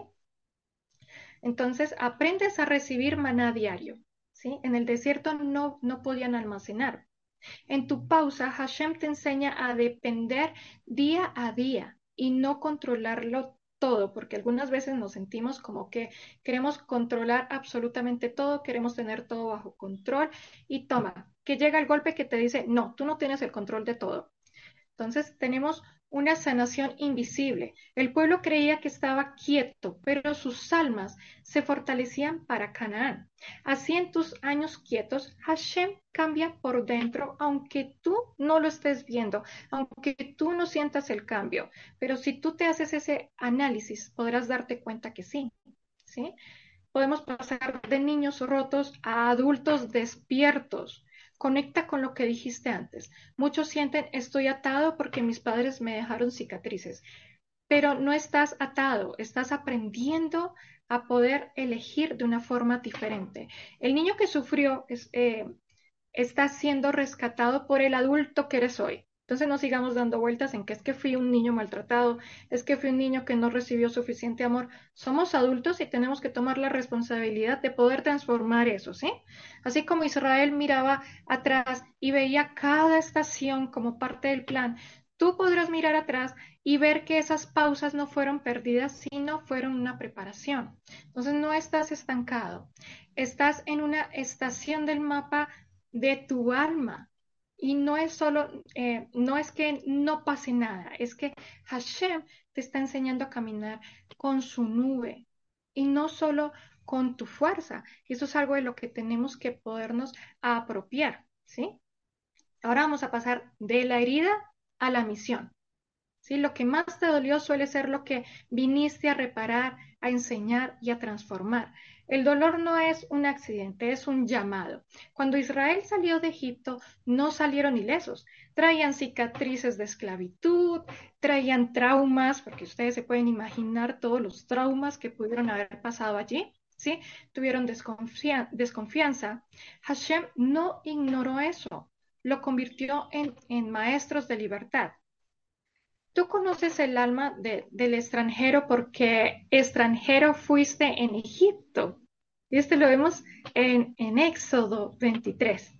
Entonces, aprendes a recibir maná diario, ¿sí? En el desierto no, no podían almacenar. En tu pausa, Hashem te enseña a depender día a día y no controlarlo todo, porque algunas veces nos sentimos como que queremos controlar absolutamente todo, queremos tener todo bajo control y toma, que llega el golpe que te dice, no, tú no tienes el control de todo. Entonces tenemos una sanación invisible. El pueblo creía que estaba quieto, pero sus almas se fortalecían para Canaán. Así en tus años quietos, Hashem cambia por dentro, aunque tú no lo estés viendo, aunque tú no sientas el cambio. Pero si tú te haces ese análisis, podrás darte cuenta que sí, ¿sí? Podemos pasar de niños rotos a adultos despiertos. Conecta con lo que dijiste antes. Muchos sienten estoy atado porque mis padres me dejaron cicatrices, pero no estás atado, estás aprendiendo a poder elegir de una forma diferente. El niño que sufrió es, eh, está siendo rescatado por el adulto que eres hoy. Entonces no sigamos dando vueltas en que es que fui un niño maltratado, es que fui un niño que no recibió suficiente amor. Somos adultos y tenemos que tomar la responsabilidad de poder transformar eso, ¿sí? Así como Israel miraba atrás y veía cada estación como parte del plan, tú podrás mirar atrás y ver que esas pausas no fueron perdidas, sino fueron una preparación. Entonces no estás estancado, estás en una estación del mapa de tu alma. Y no es solo, eh, no es que no pase nada, es que Hashem te está enseñando a caminar con su nube y no solo con tu fuerza. Y eso es algo de lo que tenemos que podernos apropiar, ¿sí? Ahora vamos a pasar de la herida a la misión. ¿Sí? Lo que más te dolió suele ser lo que viniste a reparar, a enseñar y a transformar. El dolor no es un accidente, es un llamado. Cuando Israel salió de Egipto, no salieron ilesos. Traían cicatrices de esclavitud, traían traumas, porque ustedes se pueden imaginar todos los traumas que pudieron haber pasado allí. ¿Sí? Tuvieron desconfia desconfianza. Hashem no ignoró eso, lo convirtió en, en maestros de libertad. Tú conoces el alma de, del extranjero porque extranjero fuiste en Egipto. Y este lo vemos en, en Éxodo veintitrés.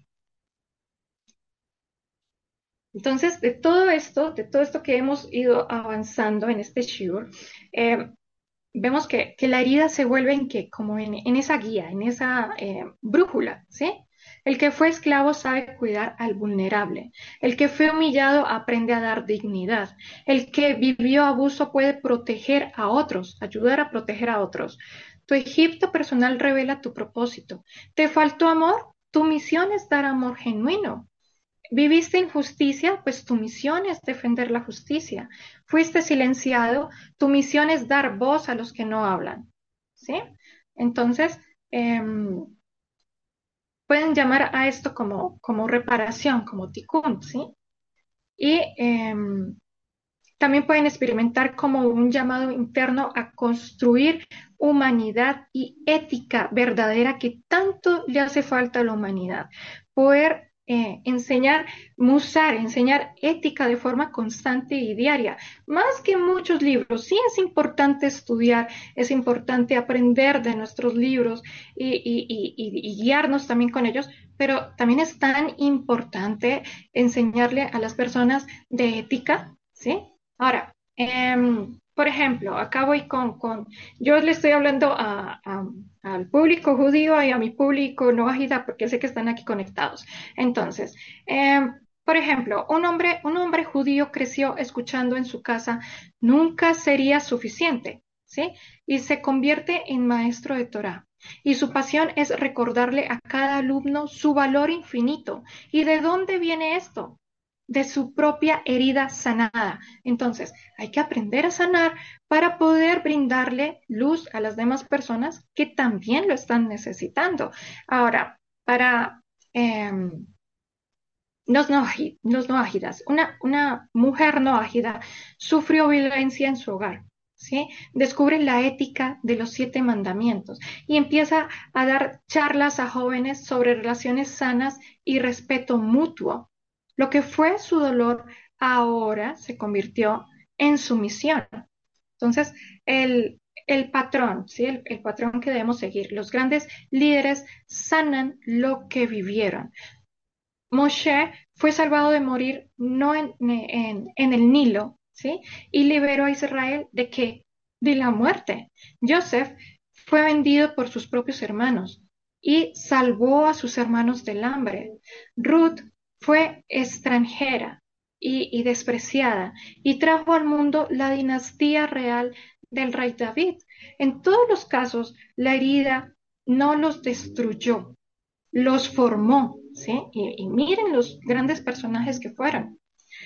Entonces, de todo esto, de todo esto que hemos ido avanzando en este shiur, eh, vemos que, que, la herida se vuelve en que, como en, en esa guía, en esa eh, brújula, ¿sí? El que fue esclavo sabe cuidar al vulnerable. El que fue humillado aprende a dar dignidad. El que vivió abuso puede proteger a otros, ayudar a proteger a otros. Tu Egipto personal revela tu propósito. ¿Te faltó amor? Tu misión es dar amor genuino. ¿Viviste injusticia? Pues tu misión es defender la justicia. ¿Fuiste silenciado? Tu misión es dar voz a los que no hablan. ¿Sí? Entonces, eh, pueden llamar a esto como, como reparación, como tikkun, ¿sí? Y eh, también pueden experimentar como un llamado interno a construir humanidad y ética verdadera que tanto le hace falta a la humanidad. Poder eh, enseñar, musar, enseñar ética de forma constante y diaria, más que muchos libros. Sí es importante estudiar, es importante aprender de nuestros libros y, y, y, y guiarnos también con ellos, pero también es tan importante enseñarle a las personas de ética, ¿sí? Ahora, eh, por ejemplo, acá voy con, con, yo le estoy hablando a, a, al público judío y a mi público no bajida porque sé que están aquí conectados. Entonces, eh, por ejemplo, un hombre, un hombre judío creció escuchando en su casa, nunca sería suficiente, ¿sí? Y se convierte en maestro de Torah. Y su pasión es recordarle a cada alumno su valor infinito. ¿Y de dónde viene esto? De su propia herida sanada. Entonces, hay que aprender a sanar para poder brindarle luz a las demás personas que también lo están necesitando. Ahora, para eh, los no, los no ágidas, una, una mujer no ágida sufrió violencia en su hogar. ¿Sí? Descubre la ética de los siete mandamientos y empieza a dar charlas a jóvenes sobre relaciones sanas y respeto mutuo. Lo que fue su dolor ahora se convirtió en su misión. Entonces, el, el patrón, ¿sí? El, el patrón que debemos seguir. Los grandes líderes sanan lo que vivieron. Moshe fue salvado de morir no en, en, en el Nilo, ¿sí? Y liberó a Israel de qué? De la muerte. Joseph fue vendido por sus propios hermanos y salvó a sus hermanos del hambre. Ruth fue extranjera y, y despreciada y trajo al mundo la dinastía real del rey David. En todos los casos, la herida no los destruyó, los formó, ¿sí? Y, y miren los grandes personajes que fueron.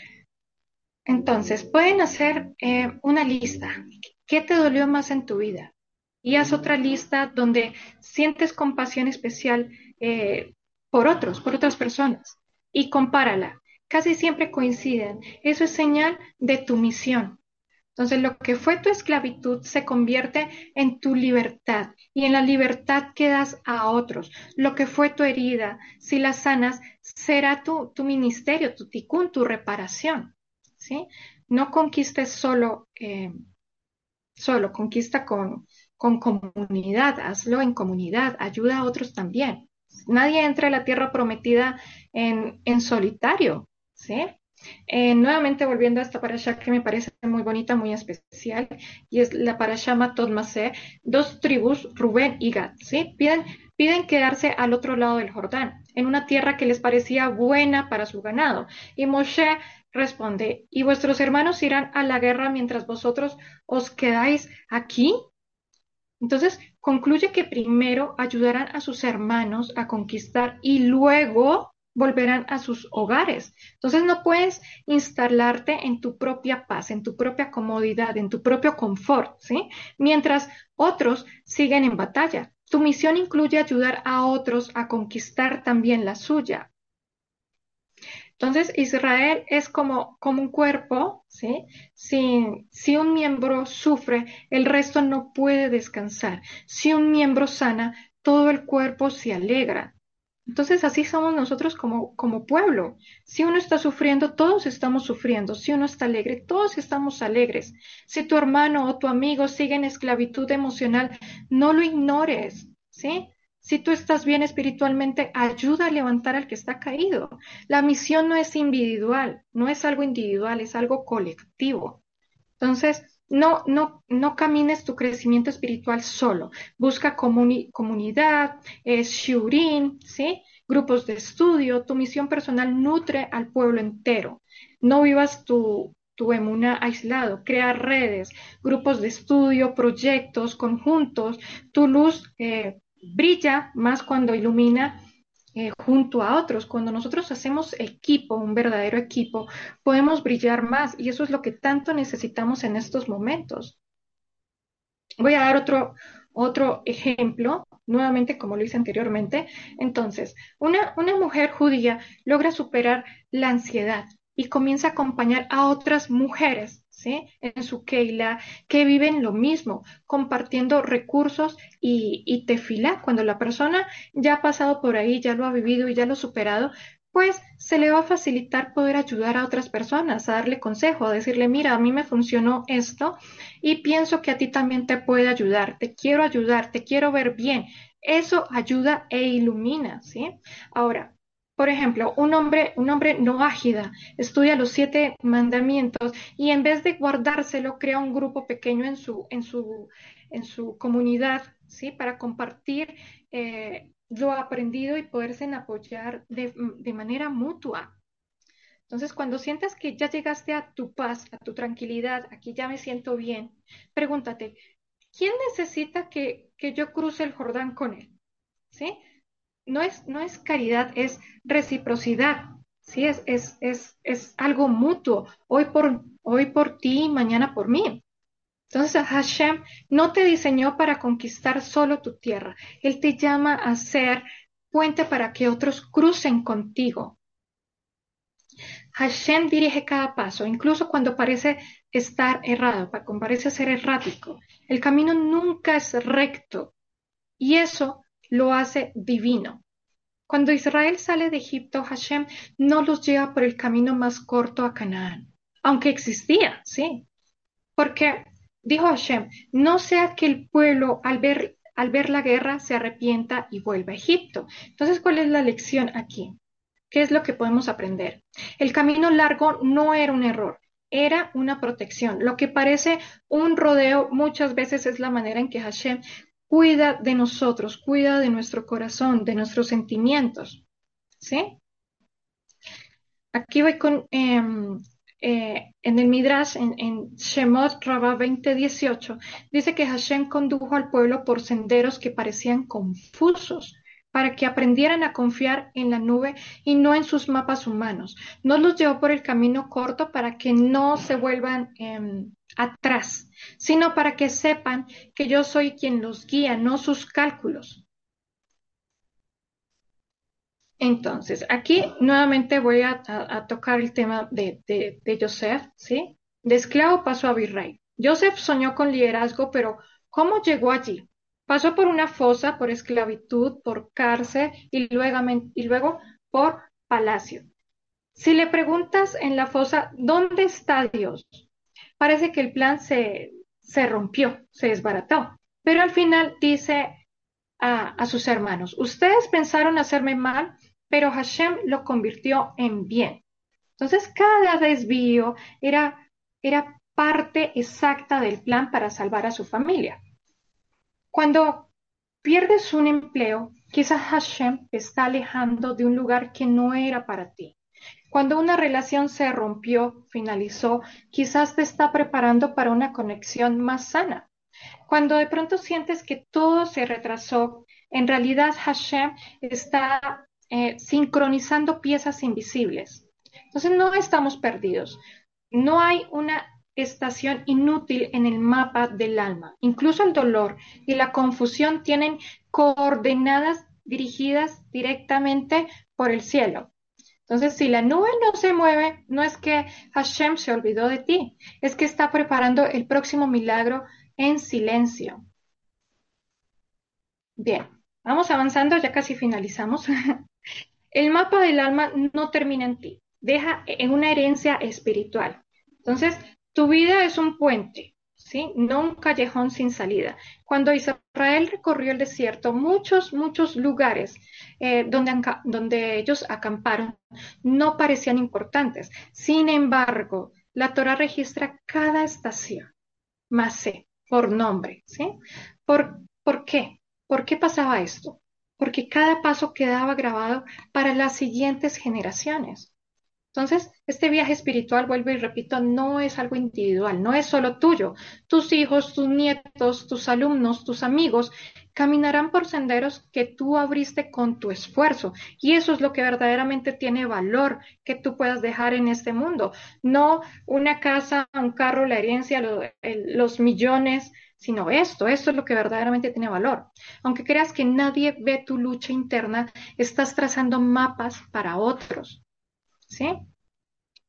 Entonces, pueden hacer eh, una lista. ¿Qué te dolió más en tu vida? Y haz otra lista donde sientes compasión especial eh, por otros, por otras personas. Y compárala. Casi siempre coinciden. Eso es señal de tu misión. Entonces, lo que fue tu esclavitud se convierte en tu libertad y en la libertad que das a otros. Lo que fue tu herida, si la sanas, será tu, tu ministerio, tu ticún, tu reparación. ¿Sí? No conquistes solo, eh, solo, conquista con, con comunidad, hazlo en comunidad, ayuda a otros también. Nadie entra a la tierra prometida en, en solitario, ¿sí? Eh, nuevamente volviendo a esta parasha que me parece muy bonita, muy especial, y es la parasha Matot Masé, dos tribus, Rubén y Gad, ¿sí? Piden, piden quedarse al otro lado del Jordán, en una tierra que les parecía buena para su ganado. Y Moshe responde, ¿y vuestros hermanos irán a la guerra mientras vosotros os quedáis aquí? Entonces, concluye que primero ayudarán a sus hermanos a conquistar y luego volverán a sus hogares. Entonces, no puedes instalarte en tu propia paz, en tu propia comodidad, en tu propio confort, ¿sí? Mientras otros siguen en batalla. Tu misión incluye ayudar a otros a conquistar también la suya. Entonces, Israel es como, como un cuerpo, ¿sí? Si, si un miembro sufre, el resto no puede descansar. Si un miembro sana, todo el cuerpo se alegra. Entonces, así somos nosotros como, como pueblo. Si uno está sufriendo, todos estamos sufriendo. Si uno está alegre, todos estamos alegres. Si tu hermano o tu amigo sigue en esclavitud emocional, no lo ignores, ¿sí? Si tú estás bien espiritualmente, ayuda a levantar al que está caído. La misión no es individual, no es algo individual, es algo colectivo. Entonces, no, no, no camines tu crecimiento espiritual solo. Busca comuni comunidad, eh, shiurim, ¿sí? Grupos de estudio. Tu misión personal nutre al pueblo entero. No vivas tu, tu emuná aislado. Crea redes, grupos de estudio, proyectos, conjuntos. Tu luz eh, brilla más cuando ilumina eh, junto a otros. Cuando nosotros hacemos equipo, un verdadero equipo, podemos brillar más y eso es lo que tanto necesitamos en estos momentos. Voy a dar otro, otro ejemplo, nuevamente como lo hice anteriormente. Entonces, una, una mujer judía logra superar la ansiedad y comienza a acompañar a otras mujeres, ¿sí? En su Keila, que viven lo mismo, compartiendo recursos y, y tefilá. Cuando la persona ya ha pasado por ahí, ya lo ha vivido y ya lo ha superado, pues se le va a facilitar poder ayudar a otras personas, a darle consejo, a decirle, mira, a mí me funcionó esto y pienso que a ti también te puede ayudar, te quiero ayudar, te quiero ver bien. Eso ayuda e ilumina, ¿sí? Ahora, por ejemplo, un hombre, un hombre no ágida estudia los siete mandamientos y en vez de guardárselo, crea un grupo pequeño en su, en su, en su comunidad, ¿sí? Para compartir eh, lo aprendido y poderse en apoyar de, de manera mutua. Entonces, cuando sientas que ya llegaste a tu paz, a tu tranquilidad, aquí ya me siento bien, pregúntate, ¿quién necesita que, que yo cruce el Jordán con él? ¿Sí? No es, no es caridad, es reciprocidad, ¿sí? Es, es, es, es algo mutuo, hoy por, hoy por ti, mañana por mí. Entonces Hashem no te diseñó para conquistar solo tu tierra, Él te llama a ser puente para que otros crucen contigo. Hashem dirige cada paso, incluso cuando parece estar errado, cuando parece ser errático. El camino nunca es recto y eso lo hace divino. Cuando Israel sale de Egipto, Hashem no los lleva por el camino más corto a Canaán, aunque existía, sí, porque dijo Hashem, no sea que el pueblo al ver, al ver la guerra se arrepienta y vuelva a Egipto. Entonces, ¿cuál es la lección aquí? ¿Qué es lo que podemos aprender? El camino largo no era un error, era una protección. Lo que parece un rodeo muchas veces es la manera en que Hashem cuida de nosotros, cuida de nuestro corazón, de nuestros sentimientos. ¿Sí? Aquí voy con, eh, eh, en el Midrash, en, en Shemot Rabbah veinte dieciocho, dice que Hashem condujo al pueblo por senderos que parecían confusos, para que aprendieran a confiar en la nube y no en sus mapas humanos. No los llevó por el camino corto para que no se vuelvan eh, atrás, sino para que sepan que yo soy quien los guía, no sus cálculos. Entonces, aquí nuevamente voy a, a- a tocar el tema de, de, de Joseph, ¿sí? De esclavo pasó a virrey. Joseph soñó con liderazgo, pero ¿cómo llegó allí? Pasó por una fosa, por esclavitud, por cárcel y luego, y luego por palacio. Si le preguntas en la fosa, ¿dónde está Dios? Parece que el plan se, se rompió, se desbarató. Pero al final dice a, a sus hermanos, ustedes pensaron hacerme mal, pero Hashem lo convirtió en bien. Entonces, cada desvío era, era parte exacta del plan para salvar a su familia. Cuando pierdes un empleo, quizás Hashem te está alejando de un lugar que no era para ti. Cuando una relación se rompió, finalizó, quizás te está preparando para una conexión más sana. Cuando de pronto sientes que todo se retrasó, en realidad Hashem está eh, sincronizando piezas invisibles. Entonces no estamos perdidos. No hay una estación inútil en el mapa del alma. Incluso el dolor y la confusión tienen coordenadas dirigidas directamente por el cielo. Entonces, si la nube no se mueve, no es que Hashem se olvidó de ti, es que está preparando el próximo milagro en silencio. Bien, vamos avanzando, ya casi finalizamos. El mapa del alma no termina en ti, deja en una herencia espiritual. Entonces, tu vida es un puente, ¿sí? No un callejón sin salida. Cuando Israel recorrió el desierto, muchos, muchos lugares eh, donde, donde ellos acamparon no parecían importantes. Sin embargo, la Torah registra cada estación, Masé, por nombre, ¿sí? ¿Por, ¿Por qué? ¿Por qué pasaba esto? Porque cada paso quedaba grabado para las siguientes generaciones. Entonces, este viaje espiritual, vuelvo y repito, no es algo individual, no es solo tuyo. Tus hijos, tus nietos, tus alumnos, tus amigos caminarán por senderos que tú abriste con tu esfuerzo. Y eso es lo que verdaderamente tiene valor que tú puedas dejar en este mundo. No una casa, un carro, la herencia, lo- el- los millones, sino esto, esto es lo que verdaderamente tiene valor. Aunque creas que nadie ve tu lucha interna, estás trazando mapas para otros. ¿Sí?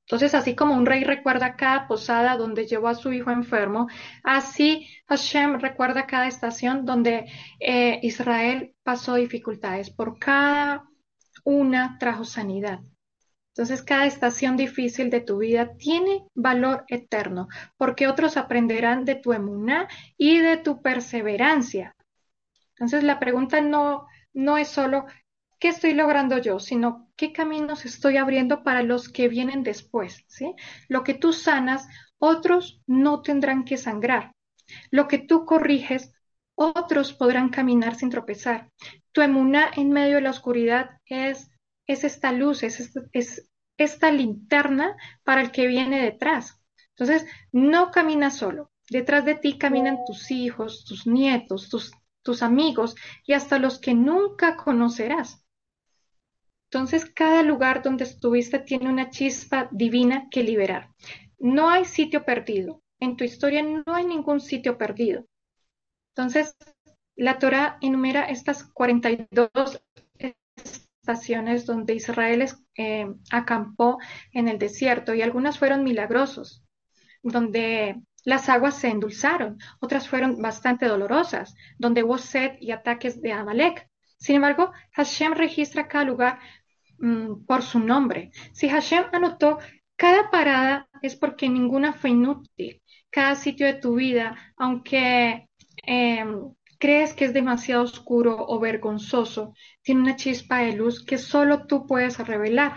Entonces, así como un rey recuerda cada posada donde llevó a su hijo enfermo, así Hashem recuerda cada estación donde eh, Israel pasó dificultades. Por cada una trajo sanidad. Entonces, cada estación difícil de tu vida tiene valor eterno, porque otros aprenderán de tu emuná y de tu perseverancia. Entonces, la pregunta no, no es solo qué estoy logrando yo, sino qué caminos estoy abriendo para los que vienen después, ¿sí? Lo que tú sanas, otros no tendrán que sangrar. Lo que tú corriges, otros podrán caminar sin tropezar. Tu emuná en medio de la oscuridad es, es esta luz, es, esta- es esta linterna para el que viene detrás. Entonces, no caminas solo. Detrás de ti caminan tus hijos, tus nietos, tus, tus amigos y hasta los que nunca conocerás. Entonces, cada lugar donde estuviste tiene una chispa divina que liberar. No hay sitio perdido. En tu historia no hay ningún sitio perdido. Entonces, la Torá enumera estas cuarenta y dos estaciones donde Israel es- eh, acampó en el desierto y algunas fueron milagrosos, donde las aguas se endulzaron, otras fueron bastante dolorosas, donde hubo sed y ataques de Amalek. Sin embargo, Hashem registra cada lugar mm, por su nombre. Si Hashem anotó cada parada es porque ninguna fue inútil. Cada sitio de tu vida, aunque eh, crees que es demasiado oscuro o vergonzoso, tiene una chispa de luz que solo tú puedes revelar.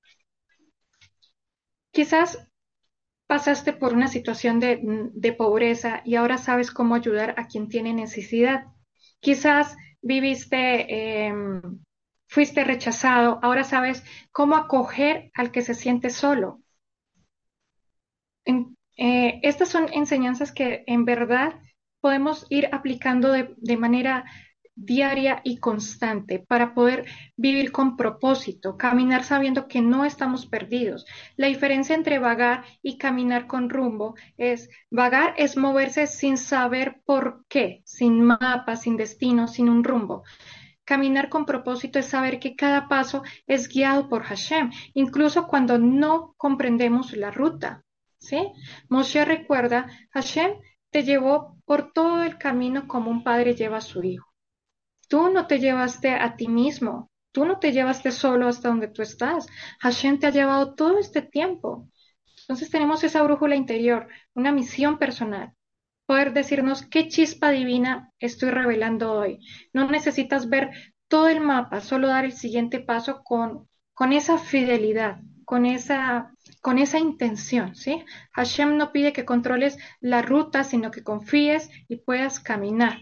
Quizás pasaste por una situación de, de pobreza y ahora sabes cómo ayudar a quien tiene necesidad. Quizás viviste, eh, fuiste rechazado, ahora sabes cómo acoger al que se siente solo. En- eh, estas son enseñanzas que en verdad podemos ir aplicando de, de manera diaria y constante para poder vivir con propósito, caminar sabiendo que no estamos perdidos. La diferencia entre vagar y caminar con rumbo es, vagar es moverse sin saber por qué, sin mapa, sin destino, sin un rumbo. Caminar con propósito es saber que cada paso es guiado por Hashem, incluso cuando no comprendemos la ruta. ¿Sí? Moshe recuerda, Hashem te llevó por todo el camino como un padre lleva a su hijo. Tú no te llevaste a ti mismo, tú no te llevaste solo hasta donde tú estás. Hashem te ha llevado todo este tiempo. Entonces tenemos esa brújula interior, una misión personal, poder decirnos qué chispa divina estoy revelando hoy. No necesitas ver todo el mapa, solo dar el siguiente paso con, con esa fidelidad, con esa, con esa intención, ¿sí? Hashem no pide que controles la ruta, sino que confíes y puedas caminar.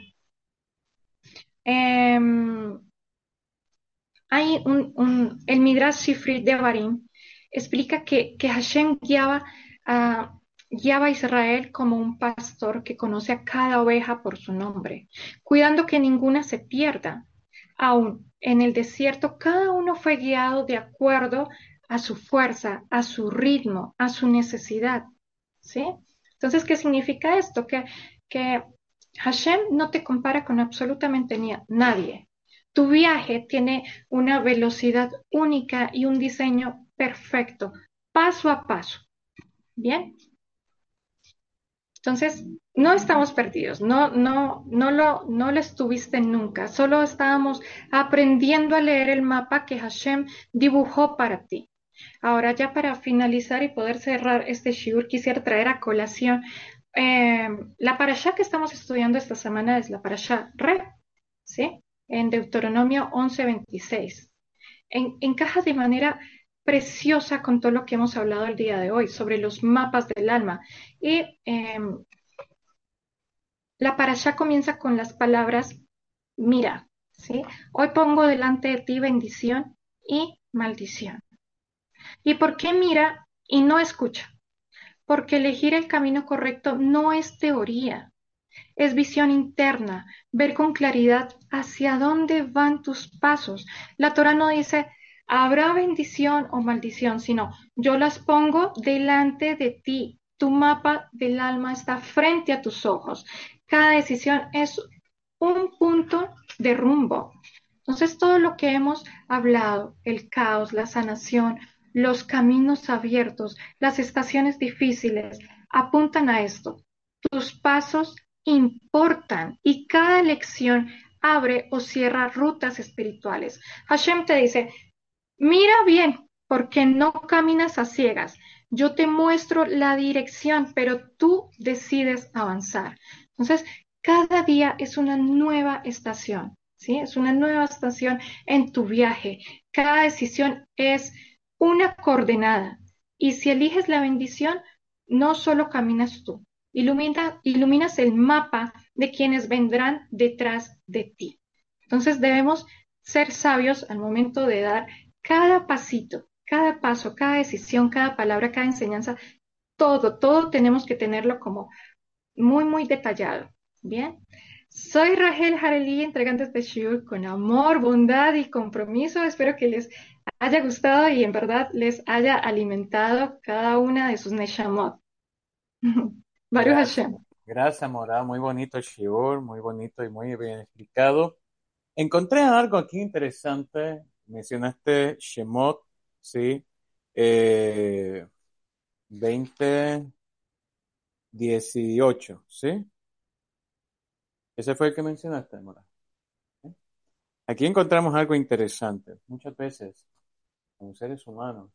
Em, hay un, un- el Midrash Shifri de Barim explica que, que Hashem guiaba a, guiaba a Israel como un pastor que conoce a cada oveja por su nombre, cuidando que ninguna se pierda. Aún en el desierto, cada uno fue guiado de acuerdo a su fuerza, a su ritmo, a su necesidad. ¿Sí? Entonces, ¿qué significa esto? Que, que Hashem no te compara con absolutamente ni a nadie. Tu viaje tiene una velocidad única y un diseño perfecto, paso a paso. Bien, entonces no estamos perdidos, no, no, no lo, no lo estuviste nunca, solo estábamos aprendiendo a leer el mapa que Hashem dibujó para ti. Ahora, ya para finalizar y poder cerrar este shiur, quisiera traer a colación eh, la parashá que estamos estudiando esta semana es la parashá Re, ¿sí? En Deuteronomio once veintiséis. En- encaja de manera preciosa con todo lo que hemos hablado el día de hoy sobre los mapas del alma. Y eh, la parashá comienza con las palabras, mira, ¿sí? Hoy pongo delante de ti bendición y maldición. ¿Y por qué mira y no escucha? Porque elegir el camino correcto no es teoría, es visión interna, ver con claridad hacia dónde van tus pasos. La Torah no dice, habrá bendición o maldición, sino yo las pongo delante de ti. Tu mapa del alma está frente a tus ojos. Cada decisión es un punto de rumbo. Entonces, todo lo que hemos hablado, el caos, la sanación, los caminos abiertos, las estaciones difíciles, apuntan a esto. Tus pasos importan y cada lección abre o cierra rutas espirituales. Hashem te dice, mira bien, porque no caminas a ciegas. Yo te muestro la dirección, pero tú decides avanzar. Entonces, cada día es una nueva estación, ¿sí? Es una nueva estación en tu viaje. Cada decisión es una coordenada. Y si eliges la bendición, no solo caminas tú, ilumina, iluminas el mapa de quienes vendrán detrás de ti. Entonces debemos ser sabios al momento de dar cada pasito, cada paso, cada decisión, cada palabra, cada enseñanza, todo, todo tenemos que tenerlo como muy, muy detallado. Bien. Soy Rachel Harelí, entregante de Shiur con amor, bondad y compromiso. Espero que les haya gustado y en verdad les haya alimentado cada una de sus Neshamot. Baruch Gracias, Hashem. gracias, Mora. Muy bonito el shiur, muy bonito y muy bien explicado. Encontré algo aquí interesante. Mencionaste Shemot, ¿sí? Eh, veinte dieciocho, ¿sí? Ese fue el que mencionaste, Mora. ¿Sí? Aquí encontramos algo interesante. Muchas veces, como seres humanos,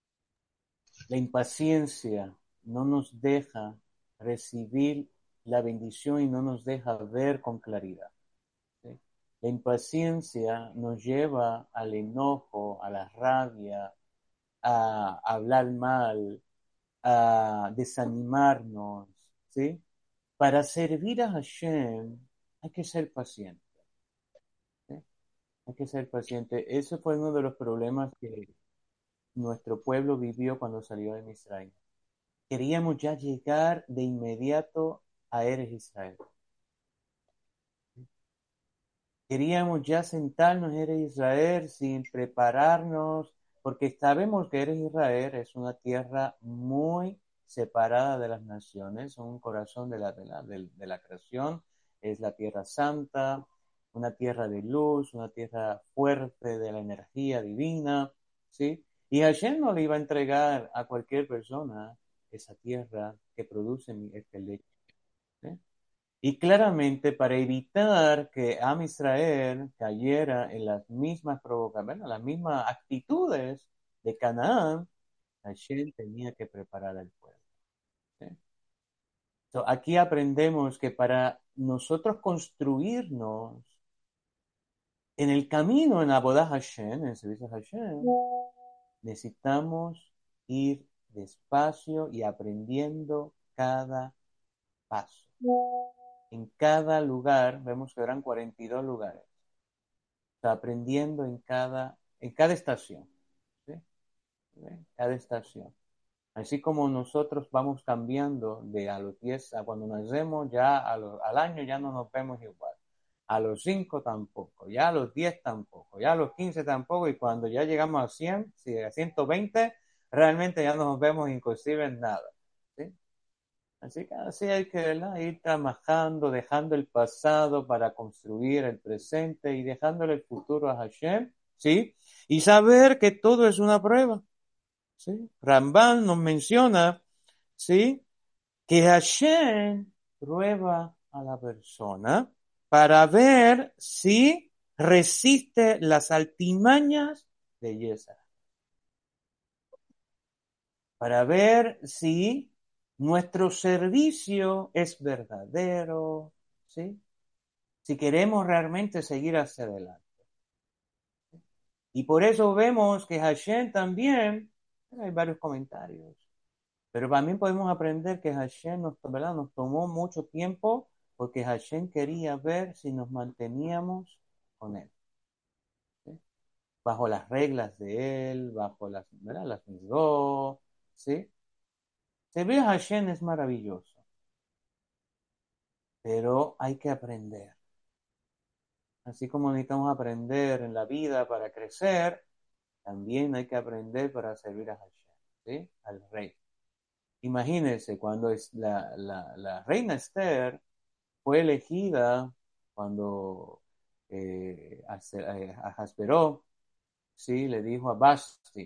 la impaciencia no nos deja recibir la bendición y no nos deja ver con claridad. ¿Sí? La impaciencia nos lleva al enojo, a la rabia, a hablar mal, a desanimarnos, ¿sí? Para servir a Hashem hay que ser paciente, ¿sí? Hay que ser paciente. Ese fue uno de los problemas que nuestro pueblo vivió cuando salió de Misraim. Queríamos ya llegar de inmediato a Eres Israel. Queríamos ya sentarnos en Eres Israel sin prepararnos, porque sabemos que Eres Israel es una tierra muy separada de las naciones, un corazón de la, de la, de, de la creación, es la tierra santa, una tierra de luz, una tierra fuerte de la energía divina, ¿sí? Y Hashem no le iba a entregar a cualquier persona esa tierra que produce este leche, ¿sí? Y claramente para evitar que Am Israel cayera en las mismas provocaciones, las mismas actitudes de Canaán, Hashem tenía que preparar al pueblo, ¿sí? So, aquí aprendemos que para nosotros construirnos en el camino en Abodá Hashem, en el servicio a Hashem, necesitamos ir despacio y aprendiendo cada paso. En cada lugar, vemos que eran cuarenta y dos lugares. Está aprendiendo en cada, en cada estación, ¿sí? ¿Sí? Cada estación. Así como nosotros vamos cambiando de a los diez, a cuando nacemos, ya a lo, al año ya no nos vemos igual. A los cinco tampoco, ya a los diez tampoco, ya a los quince tampoco, y cuando ya llegamos a cien, sí, a ciento veinte, realmente ya no nos vemos inclusive en nada, ¿sí? Así que así hay que, ¿verdad?, ir trabajando, dejando el pasado para construir el presente y dejándole el futuro a Hashem, ¿sí? Y saber que todo es una prueba, ¿sí? Ramban nos menciona, ¿sí?, que Hashem prueba a la persona para ver si resiste las altimañas de Yesar, para ver si nuestro servicio es verdadero, ¿sí? Si queremos realmente seguir hacia adelante. Y por eso vemos que Hashem también, hay varios comentarios, pero también podemos aprender que Hashem nos, ¿verdad?, nos tomó mucho tiempo porque Hashem quería ver si nos manteníamos con Él, ¿sí? Bajo las reglas de Él, bajo las, ¿verdad?, las mitzvot, ¿sí? Servir a Hashem es maravilloso, pero hay que aprender. Así como necesitamos aprender en la vida para crecer, también hay que aprender para servir a Hashem, ¿sí?, al rey. Imagínense, cuando es la, la, la reina Esther fue elegida, cuando eh, a Hasperó, ¿sí?, le dijo a Basti,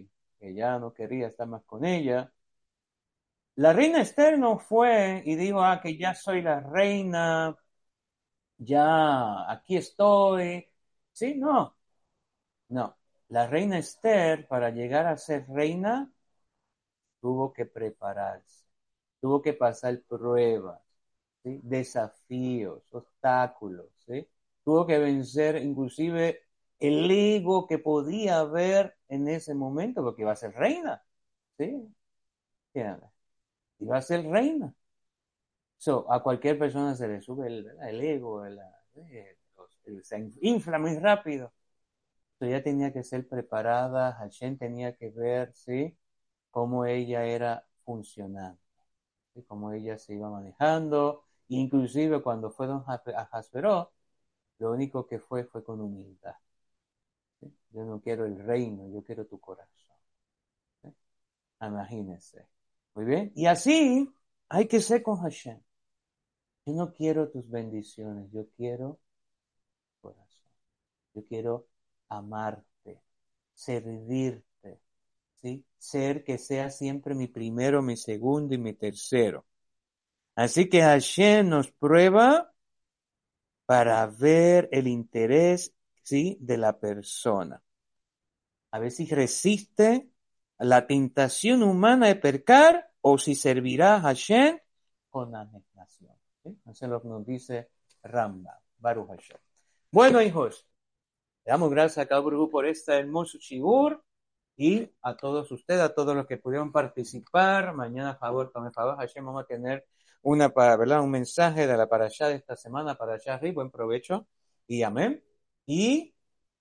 que ya no quería estar más con ella. La reina Esther no fue y dijo, ah, que ya soy la reina, ya aquí estoy. Sí, no, no. La reina Esther, para llegar a ser reina, tuvo que prepararse, tuvo que pasar pruebas, ¿sí? Desafíos, obstáculos, ¿sí? Tuvo que vencer inclusive el ego que podía haber en ese momento, porque iba a ser reina, ¿sí? ¿Entiendes? Iba a ser reina. So, a cualquier persona se le sube el, el ego, el, el, el, se infla muy rápido. So, ella tenía que ser preparada, Hashem tenía que ver, ¿sí? Cómo ella era funcionando, ¿sí? Cómo ella se iba manejando, inclusive cuando fue don a Hasperó, lo único que fue fue con humildad, ¿sí? Yo no quiero el reino, yo quiero tu corazón, ¿sí? Imagínense. Muy bien, y así hay que ser con Hashem. Yo no quiero tus bendiciones, yo quiero tu corazón. Yo quiero amarte, servirte, ¿sí? Ser que sea siempre mi primero, mi segundo y mi tercero. Así que Hashem nos prueba para ver el interés, ¿sí? De la persona. A ver si resiste a la tentación humana de pecar o si servirá a Hashem con abnegación, ¿sí? Eso es lo que nos dice Rambam, Baruch Hashem. Bueno, hijos, le damos gracias a cada grupo por este hermoso shiur y a todos ustedes, a todos los que pudieron participar. Mañana, a favor, con el favor Hashem, vamos a tener una, para, ¿verdad? Un mensaje de la parashá de esta semana, parashá Ri, buen provecho y amén. Y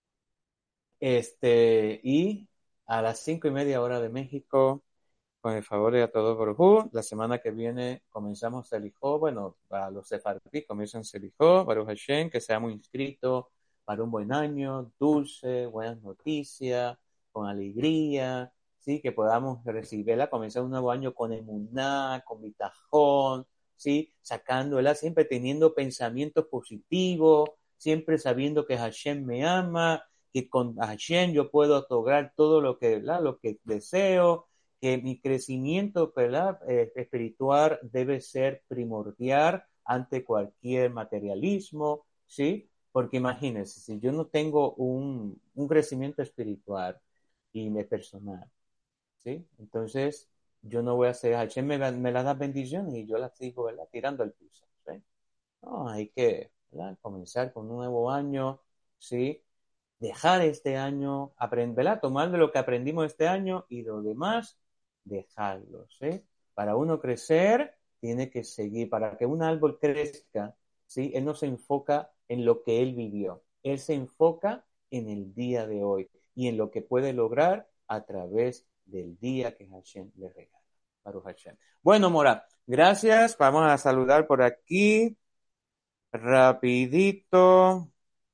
este, y a las cinco y media hora de México, con el favor de a todos Barujú, la semana que viene comenzamos Selijó, bueno, a los sefardí comienzan Selijó, Baruch Hashem, que seamos inscritos para un buen año, dulce, buenas noticias, con alegría, sí, que podamos recibirla, comenzar un nuevo año con emuná, con bitajón, sí, sacándola, siempre teniendo pensamientos positivos, siempre sabiendo que Hashem me ama, que con Hashem yo puedo lograr todo lo que, ¿verdad? Lo que deseo, que mi crecimiento, ¿verdad? Eh, espiritual debe ser primordial ante cualquier materialismo, ¿sí? Porque imagínense, si yo no tengo un, un crecimiento espiritual y me personal, ¿sí? Entonces, yo no voy a hacer, Hashem me, me la da bendiciones y yo las sigo, ¿verdad? Tirando al piso, ¿sí? No, hay que, ¿verdad? Comenzar con un nuevo año, ¿sí? Dejar este año, aprender, ¿verdad? Tomar de lo que aprendimos este año y lo demás, dejarlo, ¿sí? Para uno crecer, tiene que seguir. Para que un árbol crezca, ¿sí? Él no se enfoca en lo que él vivió. Él se enfoca en el día de hoy y en lo que puede lograr a través del día que Hashem le regala. Baruch Hashem. Bueno, Mora, gracias. Vamos a saludar por aquí. Rapidito.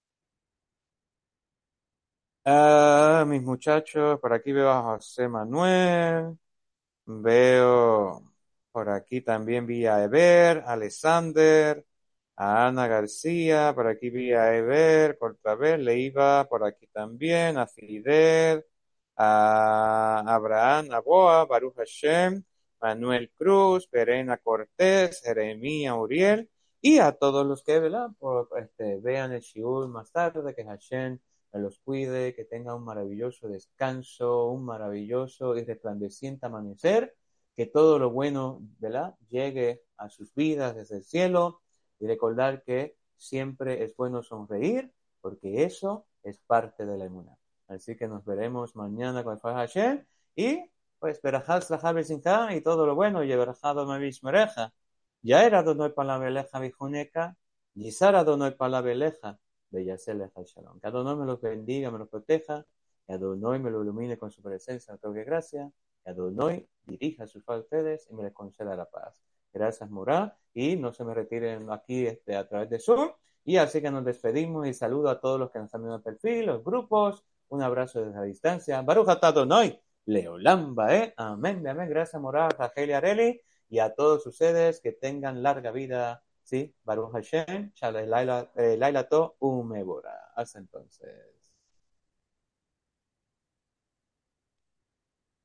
Ah, mis muchachos, por aquí veo a José Manuel, veo por aquí también vi a Ever, a Alexander, a Ana García, por aquí vi a Ever, otra vez, Leiva, por aquí también, a Fidel, a Abraham Aboa, Baruch Hashem, Manuel Cruz, Perena Cortés, Jeremía Uriel, y a todos los que, ¿verdad? Por, este, vean el shiur más tarde, que Hashem me los cuide, que tengan un maravilloso descanso, un maravilloso y resplandeciente amanecer, que todo lo bueno, ¿verdad? Llegue a sus vidas desde el cielo y recordar que siempre es bueno sonreír, porque eso es parte de la emuná. Así que nos veremos mañana con el Faj Hashem y pues verajás la jabesinja y todo lo bueno y verajado me vismereja. Ya era donoi para la beleja vijuneca, y Sara donoi para la beleja. Bellaceleja Shalom. Que Adonai me los bendiga, me los proteja, que Adonai me lo ilumine con su presencia, me toque gracia, que Adonai dirija sus a ustedes y me les conceda la paz. Gracias, Morá, y no se me retiren aquí este, a través de Zoom. Y así que nos despedimos y saludo a todos los que nos han visto el perfil, los grupos. Un abrazo desde la distancia. Baruch atah Adonai, Leolamba, ¿eh? Amén, amén. Gracias, Morá, Rachel y Areli, y a todos ustedes que tengan larga vida. Sí, Baruch Hashem, Shalom Laila, eh, Laila To, Umebora. Hasta entonces.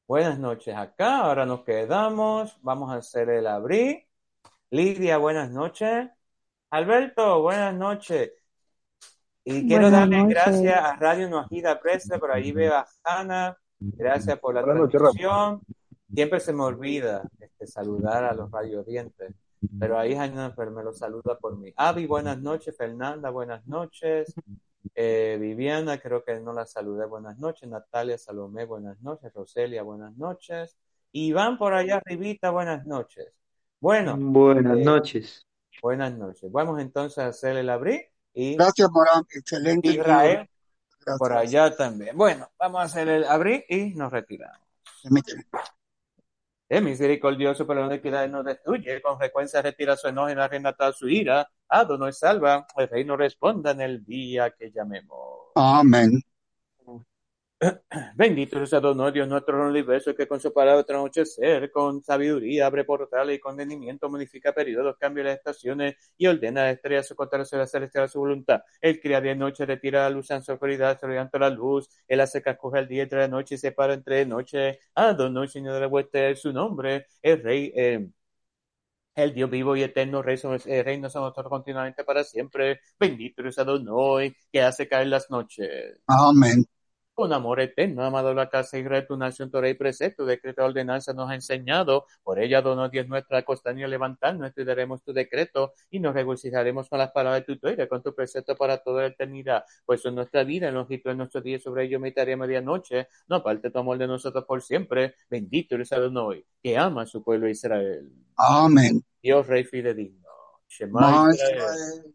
Buenas noches acá, ahora nos quedamos, vamos a hacer el abrir. Lidia, buenas noches. Alberto, buenas noches. Y quiero Buenas darle noches. gracias a Radio Nuajida Presa, por ahí veo a Hanna, gracias por la Buenas noches, Rafa. transmisión. Siempre se me olvida este, saludar a los radioyentes, pero ahí Hanna pues, me lo saluda por mí. Avi, buenas noches. Fernanda, buenas noches. Eh, Viviana, creo que no la saludé, buenas noches. Natalia, Salomé, buenas noches. Roselia, buenas noches. Iván, por allá arribita, buenas noches. Bueno, Buenas eh, noches. buenas noches. Vamos entonces a hacer el abrir y Gracias, Morán. Excelente el día. Israel por Gracias. allá también. Bueno, vamos a hacer el abrir y nos retiramos. Permíteme. Es misericordioso, pero la iniquidad no destruye. Con frecuencia retira su enojo y no reina toda su ira. Ado no salva. El rey no responda en el día que llamemos. Amén. Bendito es Adonai, Dios nuestro en el universo, que con su palabra anochecer, con sabiduría abre portales y con entendimiento modifica periodos, cambia las estaciones y ordena las estrellas su contrario la celestial a su voluntad. Él crea día y noche, retira la luz en su oscuridad, se levanta la luz, él hace que escoja el día entre la noche y separa entre noche. Adonai, Señor de la vuestra, es su nombre, el Rey, eh, el Dios vivo y eterno, Rey, somos, eh, Rey, no somos nosotros continuamente para siempre. Bendito es Adonai, que hace caer las noches. Amén. Con amor eterno, amado la casa y red, tu nación, tu rey, precepto, decreto, ordenanza nos ha enseñado. Por ella, dono Dios nuestra costanía, levantarnos, estudiaremos tu decreto y nos regocijaremos con las palabras de tu Torah, con tu precepto para toda la eternidad. Pues en nuestra vida, en longitud de nuestros días, sobre ello meditaré medianoche. No aparte tu amor de nosotros por siempre. Bendito eres Adonai, que ama a su pueblo Israel. Amén. Dios, Rey fidedigno. Shema Ma Israel. Israel.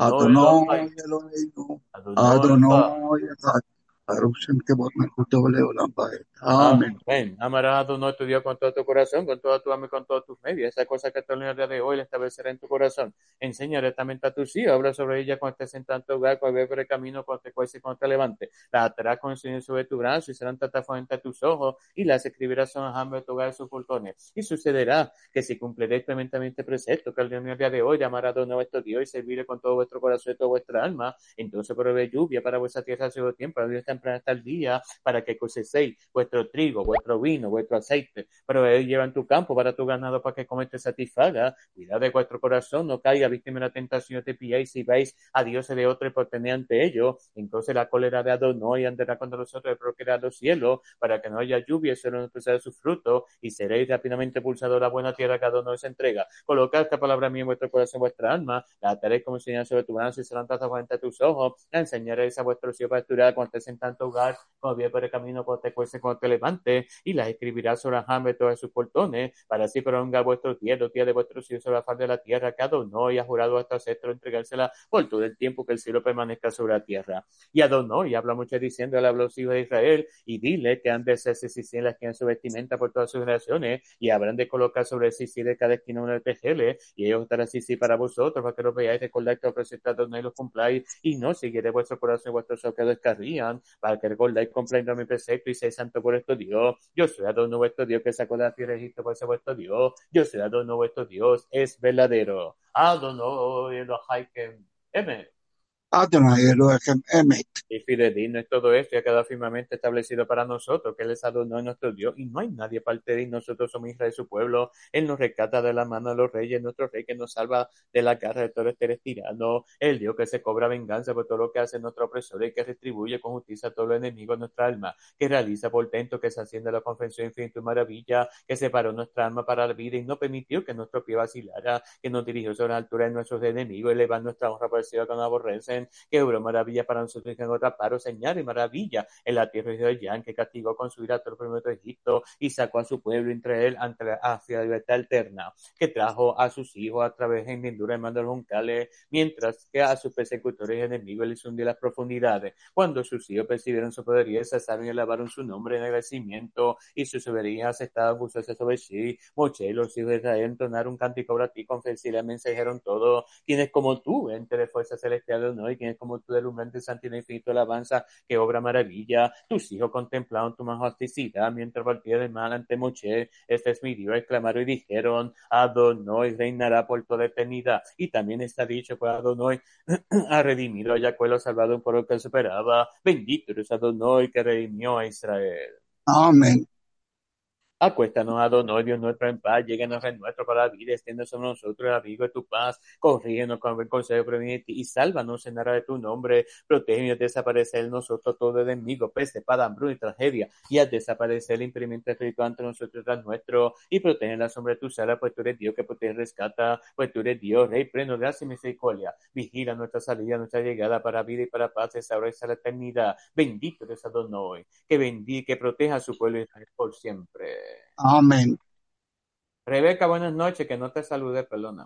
Adonai Adonai Elohim. Eloheinu. Adonai Echad. Adonai Echad. Baruch Shem Kevod Melchuto Leolam Baed. Amén. Amén. Amarás a tu no tu Dios con todo tu corazón, con toda tu alma y con todos tus medios. Esa cosa que te el día de hoy la establecerá en tu corazón. Enseña directamente a tus hijos, habla sobre ella cuando estés sentado en tu hogar, cuando veas por el camino, cuando te cueste y cuando te levante. La atarás con el Señor sobre tu brazo y serán tratadas frente a tus ojos y las escribirás en el jambes de tu hogar y sus portones. Y sucederá que si cumpliré clementemente precepto que el día de hoy llamará a Don vuestro Dios y serviré con todo vuestro corazón y toda vuestra alma. Entonces provee lluvia para vuestra tierra a su tiempo, para Dios temprano hasta el día, para que cosechéis vuestro trigo, vuestro vino, vuestro aceite, pero él lleva en tu campo para tu ganado para que comes te satisfaga. Cuidad de vuestro corazón, no caiga víctima de la tentación, te pilláis y vais a dioses de otro y por tener ante ellos. Entonces la cólera de Adonai andará contra nosotros, proqueará los cielos, para que no haya lluvia y solo no proceda su fruto, y seréis rápidamente pulsados a la buena tierra que Adonai se entrega. Colocad esta palabra mía en vuestro corazón, en vuestra alma, la ataréis como señal sobre tu brazo y serán trazadas frente a tus ojos, la enseñaréis a vuestros hijos para estudiar cuando estés en tanto hogar, cuando vies por el camino, cuando te cueste, cuando te levantes, y las escribirá sobre el hambre todos sus portones, para así prolongar vuestros días, los días de vuestros hijos sobre la faz de la tierra, que Adonai ha jurado a estos ancestros entregársela por todo el tiempo que el cielo permanezca sobre la tierra. Y Adonai habla mucho diciendo, él habló a los hijos de Israel, y dile que han de hacerse en las que en su vestimenta por todas sus generaciones, y habrán de colocar sobre el sisí de cada esquina una tejeles, y ellos estarán sisí para vosotros, para que lo veáis, recordad que os presentad a Adonai y los cumpláis, y no siguiere vuestro corazón y vuestros ojos que descarrían, para que recordáis cumpliendo mi precepto y seáis santo por esto Dios. Yo soy Adonai vuestro Dios que sacó de la tierra de Egipto por ser vuestro Dios. Yo soy Adonai vuestro Dios, es verdadero. Adonai Elohim. Amén. Adonai Elohim Emet. Y fidedigno es todo esto y ha quedado firmemente establecido para nosotros, que Él es Adonai nuestro Dios, y no hay nadie aparte de él. Nosotros somos Israel, su pueblo. Él nos rescata de la mano de los reyes, nuestro rey que nos salva de la garra de todo este tirano, el Dios que se cobra venganza por todo lo que hace nuestro opresor y que retribuye con justicia a todos los enemigos de nuestra alma, que realiza portento, que se asciende a la confesión infinita y maravilla, que separó nuestra alma para la vida y no permitió que nuestro pie vacilara, que nos dirigió sobre la altura de nuestros enemigos, elevando nuestra honra por el cielo que nos aborrecen, que obró maravilla para nosotros y en otra paro, señal y maravilla en la tierra de Yan, que castigó con su ira a todo el pueblo de Egipto y sacó a su pueblo entre él ante la, hacia la libertad eterna, que trajo a sus hijos a través de hendidura y mando juncales, mientras que a sus persecutores y enemigos les hundió las profundidades. Cuando sus hijos percibieron su podería, cesaron y alabaron su nombre en agradecimiento, y su soberanía aceptaba gustarse sobre sí. Moche y los hijos de Israel entonaron un cántico para ti, confesivamente dijeron todo, quien es como tú, entre fuerza celestial de honor, y quien es como tú, delumbrante santidad infinito alabanza, que obra maravilla. Tus hijos contemplaron tu majestuosidad mientras partía del mal ante Moche. Este es mi Dios, exclamaron y dijeron, Adonai reinará por toda eternidad. Y también está dicho, pues Adonai ha redimido a Jacob, lo salvado un pueblo que superaba. Bendito eres Adonai que redimió a Israel. Amén. Acuéstanos, Adonai, Dios nuestro, en paz, lléganos en nuestro para la vida, extiende sobre nosotros el abrigo de tu paz, corrígenos con el buen consejo previene ti, y sálvanos en aras de tu nombre, protege y desaparecer de nosotros todo enemigo, peste, espada, hambruna y tragedia, y haz desaparecer el impedimento espiritual entre nosotros tras nuestro, y protege la sombra de tu sala, pues tú eres Dios que protege y rescata, pues tú eres Dios, Rey, pleno de gracia y misericordia, vigila nuestra salida, nuestra llegada para vida y para paz, esa hora y esa la eternidad, bendito eres Adonai, que bendiga, que proteja a su pueblo Israel por siempre. Amén. Rebeca, buenas noches, que no te saludé, perdona.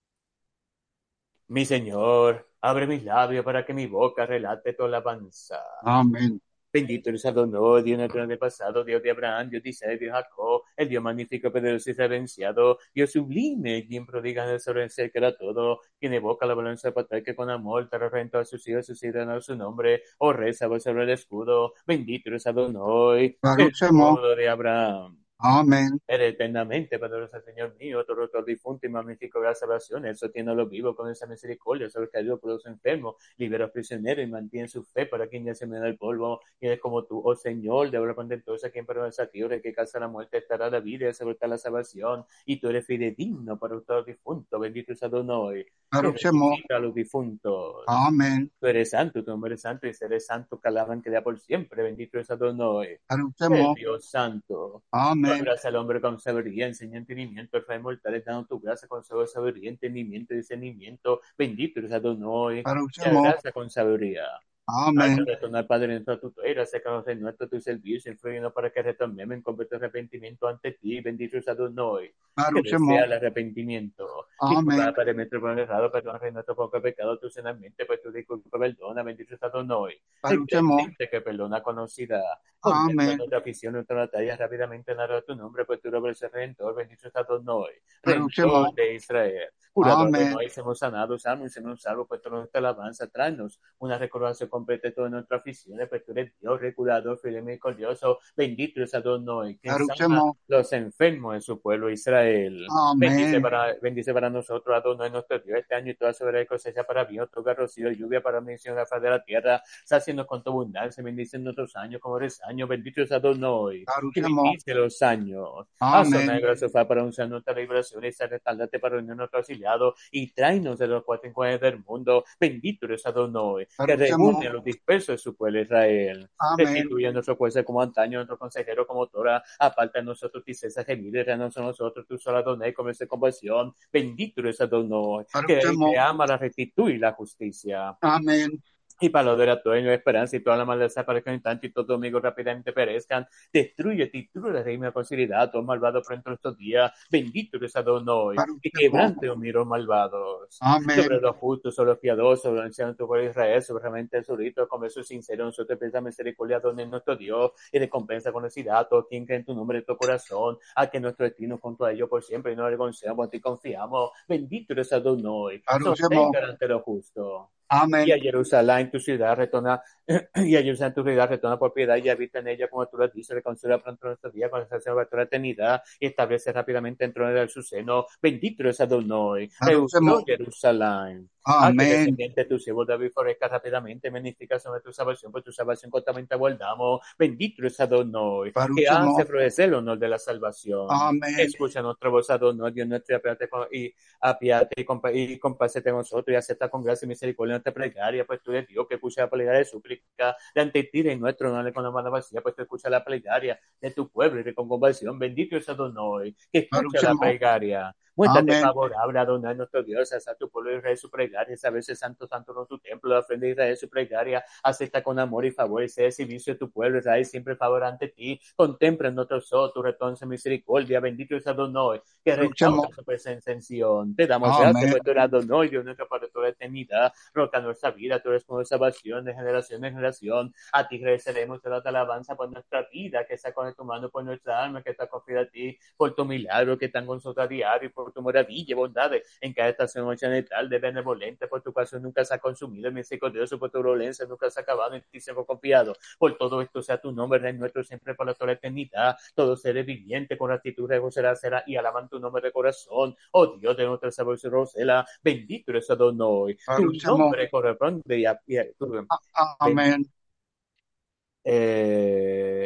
Mi Señor, abre mis labios para que mi boca relate tu alabanza. Amén. Bendito eres Adonai, Dios nuestro del pasado, Dios de Abraham, Dios de Isaac, Dios de Jacob, el Dios magnífico, poderoso y reverenciado, Dios sublime, quien prodiga en el sobrevencer que era todo, quien evoca la balanza para que con amor te reventó a sus hijos, sus hijos en su nombre, oh reza sobre el escudo, bendito eres Adonai, el Baruch Shemo. escudo de Abraham. Amén. Eres eternamente poderoso, Señor mío, todo todo difunto y magnífico de la salvación. Él sostiene a los vivos con esa misericordia, sobre caído por los enfermos, libera a los prisioneros y mantiene su fe para quien ya se me da el polvo. Y eres como tú, oh Señor, de obra contentosa, quien permanece a ti, de que casa la muerte estará la vida y sobre la salvación. Y tú eres fidedigno para todo difunto, bendito es Adonai, que Baruch Shemo. resucita a los difuntos. Amén. Tú eres santo, tu nombre es santo y seré santo, que alaban que da por siempre. Bendito es Adonai, Baruch el Shemo. Dios santo. Amén. Gracias al hombre con sabiduría, enseña entendimiento, el mortales dando tu gracia con sabiduría, entendimiento y discernimiento. Bendito eres Adonai, Baruch te Shemo. gracia con sabiduría. Amén. Ayuda a retornar, Padre, nuestro tutela, sécanos de nuestro tu servicio, influyendo para que retornemos en completo arrepentimiento ante ti. Bendito es Adonai, que Baruch Shemo. desea el arrepentimiento. Disculpa, Amén. Padre, nuestro por errado, perdón, Rey, nuestro poco pecado, tu cenamente, pues tu disculpa, perdona. Bendito es Adonai, el Baruch Shemo. clemente que perdona conocida. Contempla Amén. nuestra afición, nuestra batalla, rápidamente narra tu nombre, pues tú eres el Redentor. Bendito es Adonai, Baruch Shemo. Redentor de Israel. Curador de Amén. Noé, somos sanados, salmos, somos salvos, pues toda nuestra alabanza, tráenos una recordación completa de toda nuestra afición, pues tú eres Dios, recurador, fiel y misericordioso, bendito es Adonai, quien Baruch sana Shemo. los enfermos de su pueblo Israel. Bendice Amén. para, bendice para nosotros, Adonai, nuestro Dios, este año y toda soberana cosecha para bien, otorga rocío, lluvia para bendición de la faz de la tierra, saciando con tu abundancia, bendice nuestros años como eres año, bendito es Adonai, Baruch que Shemo. bendice los años. Amén. Asona el sofá para anunciar nuestra liberación y respaldarte para unir nuestro auxiliado y tráenos de los cuatro rincones del mundo. Bendito eres Adonai, que Baruch Shemo. reúne a los dispersos de su pueblo Israel. Amén. Restituye a nuestro juez como antaño, nuestro consejero como Tora. Aparta de nosotros tristeza, gemir, y reanos a nosotros tu sola Adonai, con esa compasión. Bendito eres Adonai, Baruch que, Shemo. que ama la rectitud y la justicia. Amén. Y para lo de la tuya esperanza y toda la maldad aparezcan en tanto y todos los amigos rápidamente perezcan. Destruye, titula la reina conciliadad, todo malvado pronto estos días. Bendito eres Adonai, Baruch que Shemo. quebrante los miros malvados. Amén. Sobre los justos, sobre los piadosos, sobre el anciano de tu pueblo Israel, sobre realmente el solito, con beso sincero, nosotros piensa misericordia, donde nuestro Dios, y recompensa con necesidad a todo quien cree en tu nombre, en tu corazón, a que nuestro destino junto a ellos por siempre y no avergoncemos, a ti confiamos. Bendito eres Adonai, Baruch Shemo. sostenga ante lo justo. Y Amén. a Jerusalén, tu ciudad, retorna, y a Jerusalén, tu ciudad, retorna por piedad y habita en ella como tú lo dices, reconcilia pronto nuestros días con esa salvación de la eternidad y establece rápidamente en trono de su seno. Bendito es Adonai, Baruch Shemo. rehusó Jerusalén. A que Amén. descendiente tu siervo David florezca rápidamente, magnifica sobre tu salvación, por tu salvación cortamente aguardamos. Bendito es Adonai, Baruch que Shemo. hace florecer el honor de la salvación. Amén. Escucha nuestra voz, Adonai, Dios nuestro, y apiádate con- y apiádate y, compa- y compásete con nosotros y acepta con gracia y misericordia nuestra plegaria, pues tú eres Dios que escucha la plegaria de súplica de ante ti en nuestro no le con la mano vacía, pues tú escucha la plegaria de tu pueblo y con compasión. Bendito es Adonai, que Baruch escucha la Shemo. plegaria. Muéstrate Amén. favorable, Adonai, nuestro Dios, haz a tu pueblo de Israel su plegaria, a veces santo, santo no tu templo, la ofrenda de Israel su plegaria, acepta con amor y favor y sea servicio de tu pueblo, Israel siempre favor ante ti, contempla en nuestros ojos tu retorno en misericordia, bendito es Adonai, que Baruch Shemo. restaura su presencia en Sion. Te damos gracias, Amén. pues tú eres Adonai, Dios nuestro para toda la eternidad, roca nuestra vida, tú eres como salvación de generación en generación, a ti agradeceremos toda la alabanza por nuestra vida, que está con tu mano por nuestra alma, que está confiada a ti, por tu milagro que están con nosotros a diario, por tu maravilla, bondades en cada estación occidental de benevolente, por tu caso nunca se ha consumido, misericordioso, por tu violencia nunca se ha acabado, en ti siempre confiado. Por todo esto sea tu nombre, Rey nuestro, siempre por la toda la eternidad. Todo ser viviente con actitud regocera será y alaban tu nombre de corazón. Oh Dios de nuestra salvación, Rosela, bendito eres Adonai. Tu Baruch Shemo. nombre corresponde y a, y a- tu- A- Amén. eh,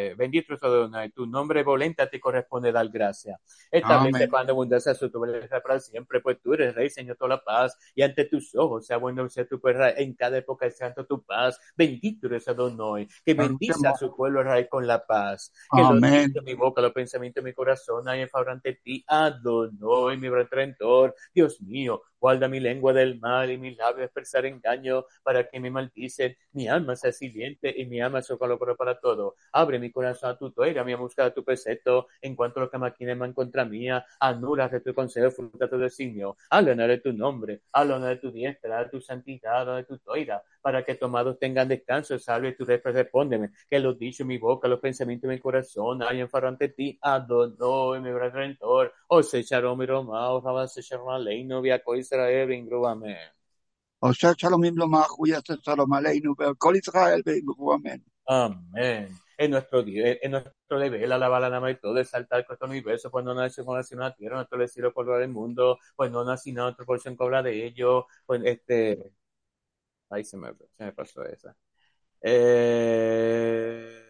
eh, bendito es Adonai, tu nombre volente a ti corresponde dar gracia. Establece Amén. pan de abundancia su tu belleza para siempre, pues tú eres rey, Señor, toda la paz, y ante tus ojos sea bueno sea tu pues, en cada época es santo tu paz. Bendito eres Adonai, que Baruch bendice a Shemo. su pueblo Israel con la paz. Que los dichos de Amén. mi boca, los pensamientos de mi corazón hay en favor ante ti, Adonai, mi redentor. Dios mío, guarda mi lengua del mal y mis labios expresar engaño para que me maldicen. Mi alma sea siliente y mi alma socorro para todo. Abre mi corazón a tu toira, mi busca a tu precepto. En cuanto a lo que maquinen man contra mía, anula de tu consejo, fruta tu designio. Hablan de tu nombre, hablan de tu diestra, de tu santidad, de tu toira, para que tomados tengan descanso, salve tu respuesta, respóndeme, que los dichos mi boca, los pensamientos de mi corazón, hay en faro ante ti, Adonai, mi gran redentor, o se echaron mi roma, o rabas se echaron a ley, no via co Israel, amén. עושה שלום במלומה, הוא יעשה שלום עלינו ועל כל ישראל ויאמרו אמן. Amén. Es nuestro Dios, es nuestro deber alabar la nama y todo, exaltar con todo el universo, pues no nace con nació la tierra, nuestro cielo por del mundo, pues no nací nada, otra porción cobra de ello, pues este, ahí se me, se me pasó esa. Eh,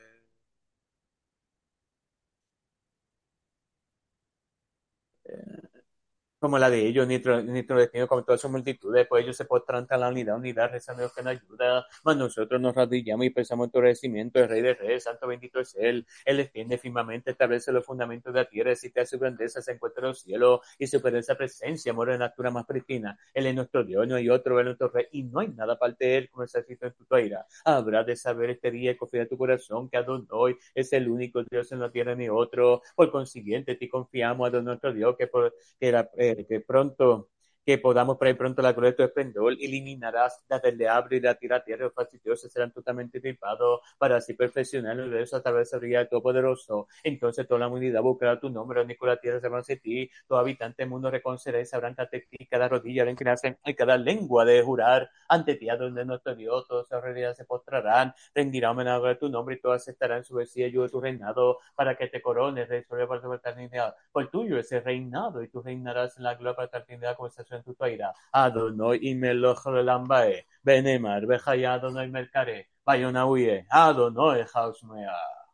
como la de ellos, nuestro, nuestro destino, como todas sus multitudes, pues ellos se postran ante la unidad, unidad, rezando que nos ayuda, mas nosotros nos arrodillamos y pensamos en tu agradecimiento, el Rey de Reyes, Santo bendito es Él, Él extiende firmemente, establece los fundamentos de la tierra, existe a su grandeza, se encuentra en los cielos, y su esa presencia, mora en la altura más pristina, Él es nuestro Dios, no hay otro, Él es nuestro Rey, y no hay nada aparte de Él, como está escrito en tu toira. Habrá de saber este día y confiar en tu corazón, que Adonai es el único Dios en la tierra, ni otro, por consiguiente, te confiamos, Adonai nuestro Dios, que por que, la, eh, que pronto que podamos traer pronto la gloria de tu esplendor, eliminarás las del diablo y la tierra, tierra, los fastidiosos serán totalmente equipados para así perfeccionar el universo a través del día Todopoderoso. Entonces toda la humanidad buscará tu nombre, único la tierra se van a ti, todo habitante del mundo reconocerá y sabrán que ante ti cada rodilla va a inclinarse y cada lengua de jurar ante ti, a donde nuestro Dios, todas las realidades se postrarán, rendirán homenaje a tu nombre y todas estarán en su vestidillo de tu reinado para que te corones, rey sobre para tu eternidad. Por tuyo es el reinado y tú reinarás en la gloria para tu eternidad como estás en tu toira. Adonai y meloch lelambae, benemar, bejaya Adonai mercare, bayonahuye, Adonai jausmea.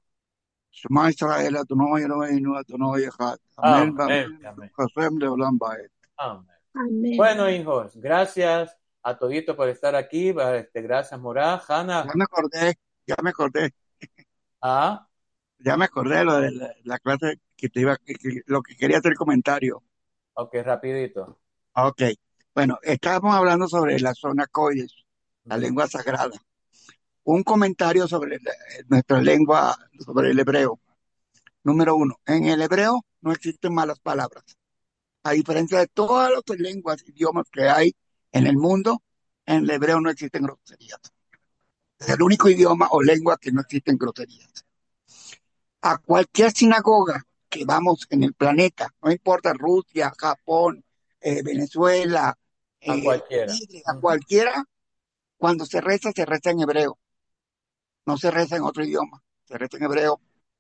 שמע ישראל, אדוני אלוהינו, אדוני אחד. אמן Amén, ואמן. amén, חסם לעולם בעת. amén. Amén. Bueno, hijos, gracias a todito por estar aquí. Este, gracias, Morá, Ya Hanna. me acordé, ya me acordé, Ah, ya me acordé lo de la, la clase que te iba, que- que- lo que quería hacer comentario. ok, rapidito. Ok, bueno, estábamos hablando sobre la zona coides, la Ujú. lengua sagrada. Un comentario sobre la- nuestra lengua, sobre el hebreo. Número uno, en el hebreo no existen malas palabras. A diferencia de todas las lenguas, idiomas que hay en el mundo, en el hebreo no existen groserías. Es el único idioma o lengua que no existen groserías. A cualquier sinagoga que vamos en el planeta, no importa Rusia, Japón, eh, Venezuela, A eh, cualquiera. Chile, a Ujú. cualquiera, cuando se reza, se reza en hebreo, no se reza en otro idioma, se reza en hebreo.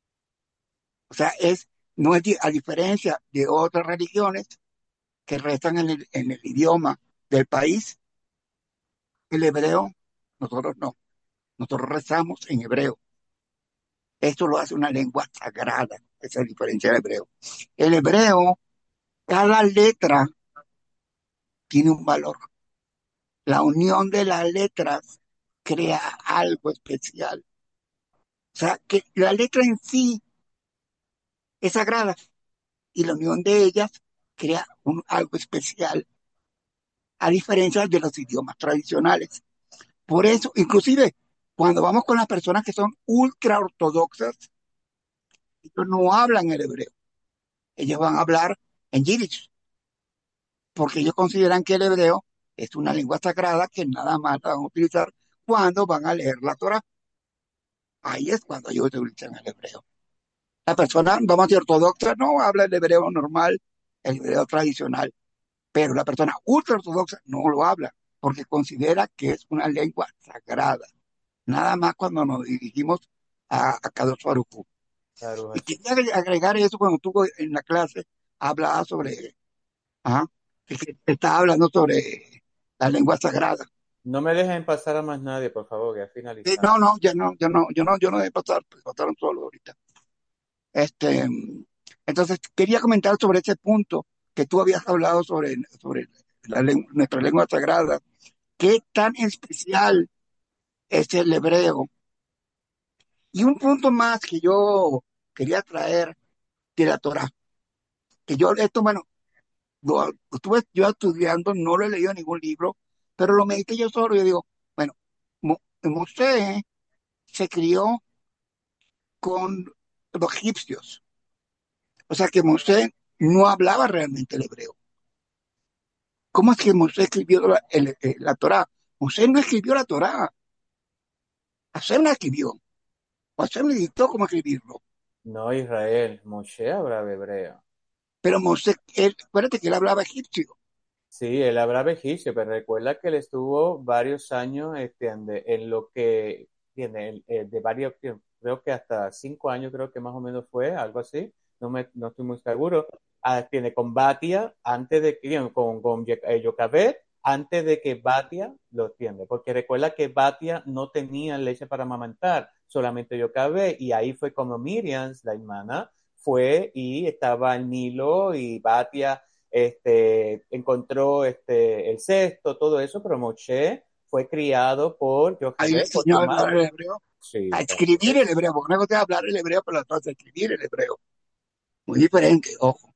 O sea, es, no es di- a diferencia de otras religiones que rezan en el, en el idioma del país, el hebreo, nosotros no, nosotros rezamos en hebreo. Esto lo hace una lengua sagrada, esa es la diferencia del hebreo. El hebreo, cada letra tiene un valor. La unión de las letras crea algo especial. O sea, que la letra en sí es sagrada y la unión de ellas crea un, algo especial, a diferencia de los idiomas tradicionales. Por eso, inclusive, cuando vamos con las personas que son ultra ortodoxas, ellos no hablan el hebreo, ellos van a hablar en yiddish, porque ellos consideran que el hebreo es una lengua sagrada que nada más la van a utilizar cuando van a leer la Torah. Ahí es cuando ellos utilizan el hebreo. La persona, vamos a decir, ortodoxa, no habla el hebreo normal, el hebreo tradicional, pero la persona ultra ortodoxa no lo habla, porque considera que es una lengua sagrada. Nada más cuando nos dirigimos a, a Kadosh Baruj Hu. Claro, Y así. quería agre- agregar eso cuando tú en la clase hablabas sobre, ajá, que que estaba hablando sobre la lengua sagrada. No me dejen pasar a más nadie, por favor, ya Sí, finalizamos. no, no, ya no, ya no, yo no, yo no debo pasar, pues pasaron solo ahorita. Este, entonces, quería comentar sobre ese punto que tú habías hablado sobre, sobre la len- nuestra lengua sagrada. ¿Qué tan especial es el hebreo? Y un punto más que yo quería traer de la Torah, que yo, esto, bueno, lo, lo estuve yo estudiando, no lo he leído en ningún libro, pero lo medité yo solo y yo digo, bueno, Mo- Moisés se crió con los egipcios, o sea que Moisés no hablaba realmente el hebreo. ¿Cómo es que Moisés escribió la, el- el- la Torá? Moisés no escribió la Torá, Hashem la escribió, o Hashem le dictó cómo escribirlo. No, Israel, Moshe hablaba hebreo. Pero Moisés, él, acuérdate que él hablaba egipcio. Sí, él hablaba egipcio, pero recuerda que él estuvo varios años este, en, de- en lo que tiene de varios, creo que hasta cinco años, creo que más o menos fue, algo así, no, me, no estoy muy seguro. Ah, tiene con Batia, antes de que, con, con Ye- eh, Yocabed, antes de que Batia lo tiende, porque recuerda que Batia no tenía leche para amamantar, solamente Yocabed, y ahí fue como Miriam, la hermana, fue y estaba el Nilo y Batia este, encontró este, el cesto, todo eso, pero Moshe fue criado por Ahí le Jochebed, por enseñó su a hablar el madre. hebreo, Sí, a así escribir es. el hebreo, porque una cosa es hablar el hebreo, pero la otra es escribir el hebreo. Muy diferente, ojo.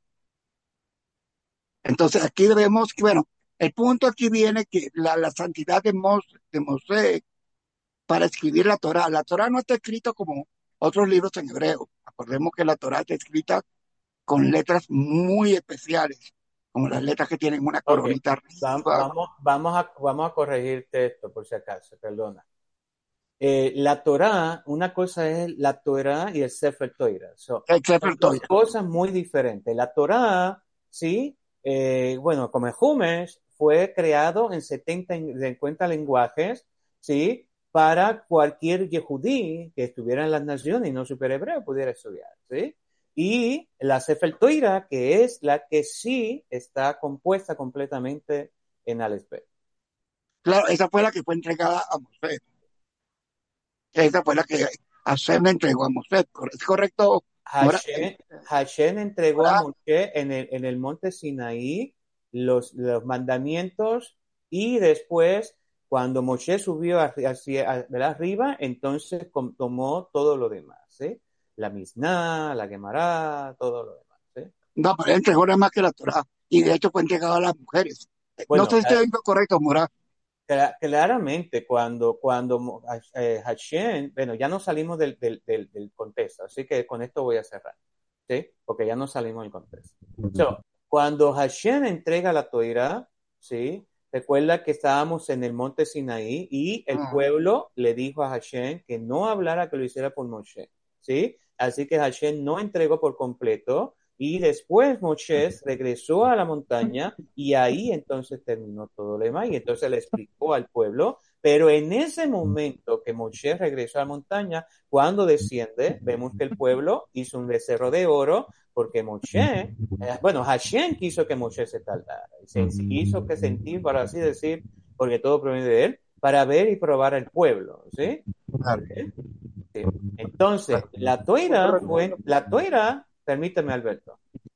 Entonces aquí vemos que, bueno, el punto aquí viene que la, la santidad de, Mos, de Moisés para escribir la Torá. La Torá no está escrita como otros libros en hebreo. Acordemos que la Torá está escrita con letras muy especiales, como las letras que tienen una Ok, coronita Va- arriba. vamos, vamos, a, vamos a corregirte esto por si acaso, perdona. Eh, la Torá, una cosa es la Torá y el Sefer Torah. So, El son Sefer dos Torah. cosas muy diferentes. La Torá, sí, eh, bueno, como el Humesh, fue creado en setenta, en- cincuenta lenguajes, sí, para cualquier yehudí que estuviera en las naciones y no supiera hebreo pudiera estudiar, sí. Y la Sefer Torah, que es la que sí está compuesta completamente en Aleph. Claro, esa fue la que fue entregada a Moisés. Esa fue la que Hashem le entregó a Moisés. ¿Es correcto, Mora? Hashem, Hashem entregó a Mora, Moshe en el, en el monte Sinaí los, los mandamientos y después, cuando Moshe subió hacia, hacia arriba, entonces com, tomó todo lo demás, ¿sí? La Misná, la Gemara, todo lo demás, ¿sí? no, pero él entregó nada más que la Torá. Y de hecho fue entregada a las mujeres. No sé Bueno, si estoy diciendo correcto, Mora. claramente, cuando, cuando eh, Hashem, bueno, ya no salimos del, del, del, del contexto, así que con esto voy a cerrar, ¿sí? Porque ya no salimos del contexto. So, cuando Hashem entrega la Torah, ¿sí? Recuerda que estábamos en el monte Sinaí y el Mm. pueblo le dijo a Hashem que no hablara, que lo hiciera por Moshe, ¿sí? Así que Hashem no entregó por completo y después Moshe regresó a la montaña y ahí entonces terminó todo lo demás y entonces le explicó al pueblo, pero en ese momento que Moshe regresó a la montaña, cuando desciende, vemos que el pueblo hizo un becerro de oro porque Moshe, eh, bueno, Hashem quiso que Moshe se tardara, se hizo que sentir, para así decir, porque todo proviene de él, para ver y probar al pueblo, ¿sí? Muy Claro, bien. Sí. Entonces, claro. la Pues toira recuerda, fue, la toira, permíteme Alberto,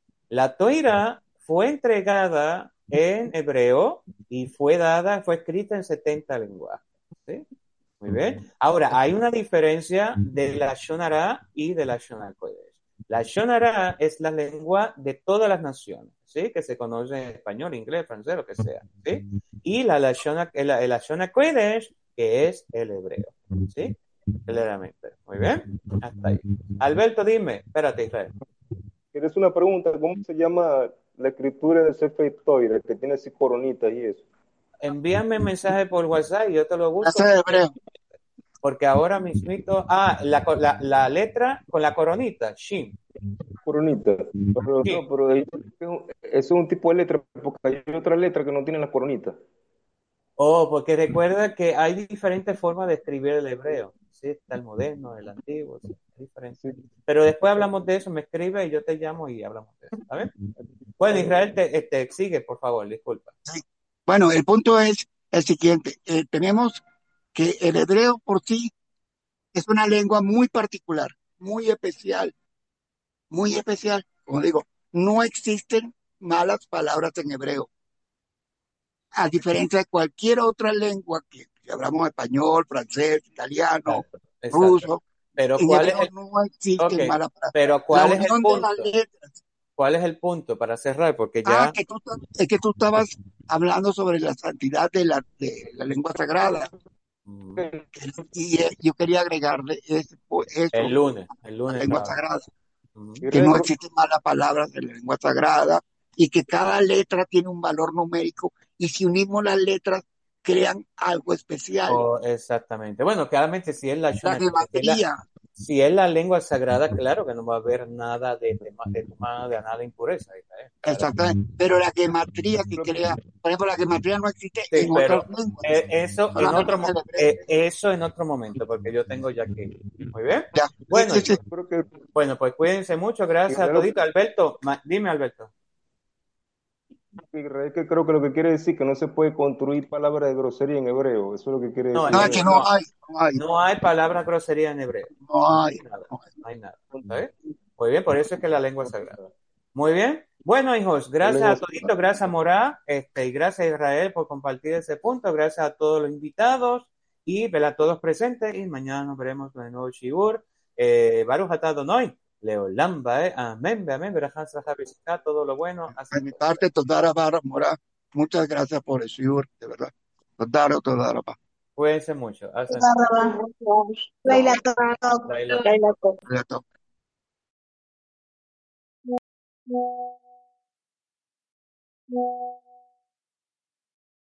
la toira fue entregada en hebreo y fue dada, fue escrita en setenta lenguajes, ¿sí? Muy bien. Ahora, hay una diferencia de la Shonara y de la Shona Kodesh. La Shonara es la lengua de todas las naciones, ¿sí? Que se conoce en español, inglés, francés, lo que sea, ¿sí? Y la, la, Shona, la, la Shona Kodesh, que es el hebreo, ¿sí? Claramente. Muy bien. Hasta ahí. Alberto, dime. Espérate, Israel. ¿quieres una pregunta? ¿Cómo se llama la escritura de Sefer Torah, que tiene así coronitas y eso? Envíame un mensaje por WhatsApp y yo te lo Ese busco. es hebreo. Porque ahora mismito. Ah, la, la, la letra con la coronita. Shin. Coronita. Pero Shin. no, pero es un, es un tipo de letra, porque hay otra letra que no tiene las coronitas. Oh, porque recuerda que hay diferentes formas de escribir el hebreo. Sí, está el moderno, el antiguo, sí, es Sí, diferente. Pero después hablamos de eso, me escribe y yo te llamo y hablamos de eso. ¿Está bien? Bueno, está bien. Israel, te, te sigue, por favor, disculpa. Sí. Bueno, el punto es, el siguiente. Eh, tenemos que el hebreo por sí es una lengua muy particular, muy especial, muy especial. Como digo, no existen malas palabras en hebreo, a diferencia de cualquier otra lengua que, que hablamos español, francés, italiano, Exacto, exacto. ruso. Pero En ¿cuál es hebreo el, no ok, existen malas palabras. pero La cuál es el unión de las punto? letras. ¿Cuál es el punto para cerrar? Porque Ah, ya, que tú, es que tú estabas hablando sobre la santidad de la, de la lengua sagrada. mm, Y eh, yo quería agregarle ese- el eso lunes, el a la lunes lengua estaba. sagrada, Mm, Y que Rey, no por- existen malas palabras en la lengua sagrada y que cada letra tiene un valor numérico y si unimos las letras crean algo especial. oh, exactamente. Bueno, claramente si es la La Shona, si es la, gematría, si es la lengua sagrada, claro que no va a haber nada de, de, ma- de humano, de nada de impureza. Ahí está, ¿eh? Claro. exactamente, pero la gematría que crea, por ejemplo, la gematría no existe Sí, en otras pero lenguas, eh, eso en solamente otro, en el mo- hebreo. eh, eso en otro momento, porque yo tengo ya que ir. Muy bien. Ya, sí, Bueno, sí, sí. hijos. creo que Bueno, pues cuídense mucho. Gracias a Israel, todito. Alberto, ma- dime, Alberto. Israel, que creo que lo que quiere decir que no se puede construir palabras de grosería en hebreo. Eso es lo que quiere No, decir No, es eh, que Israel. no no, hay, no hay, no hay palabra grosería en hebreo. no No hay, hay nada, no hay. no hay nada. ¿Está bien? Muy bien, por eso es que la lengua es sagrada. Muy bien. Bueno, hijos, La gracias lengua a toditos, gracias a Morá, este, y gracias a Israel por compartir ese punto, gracias a todos los invitados y ¿verdad? A todos presentes, y mañana nos veremos con el nuevo Shiur. Eh, Baruch atah Adonai, Leolam Bae, amén, amén, Berajá Sahá Beshiká, todo lo bueno, hasta De mi parte, Todara Bara Mora, muchas gracias por el shiur, de verdad. Todara, Todara. cuídense mucho, hasta תודה רבה. לילה טוב. Laila. לילה טוב.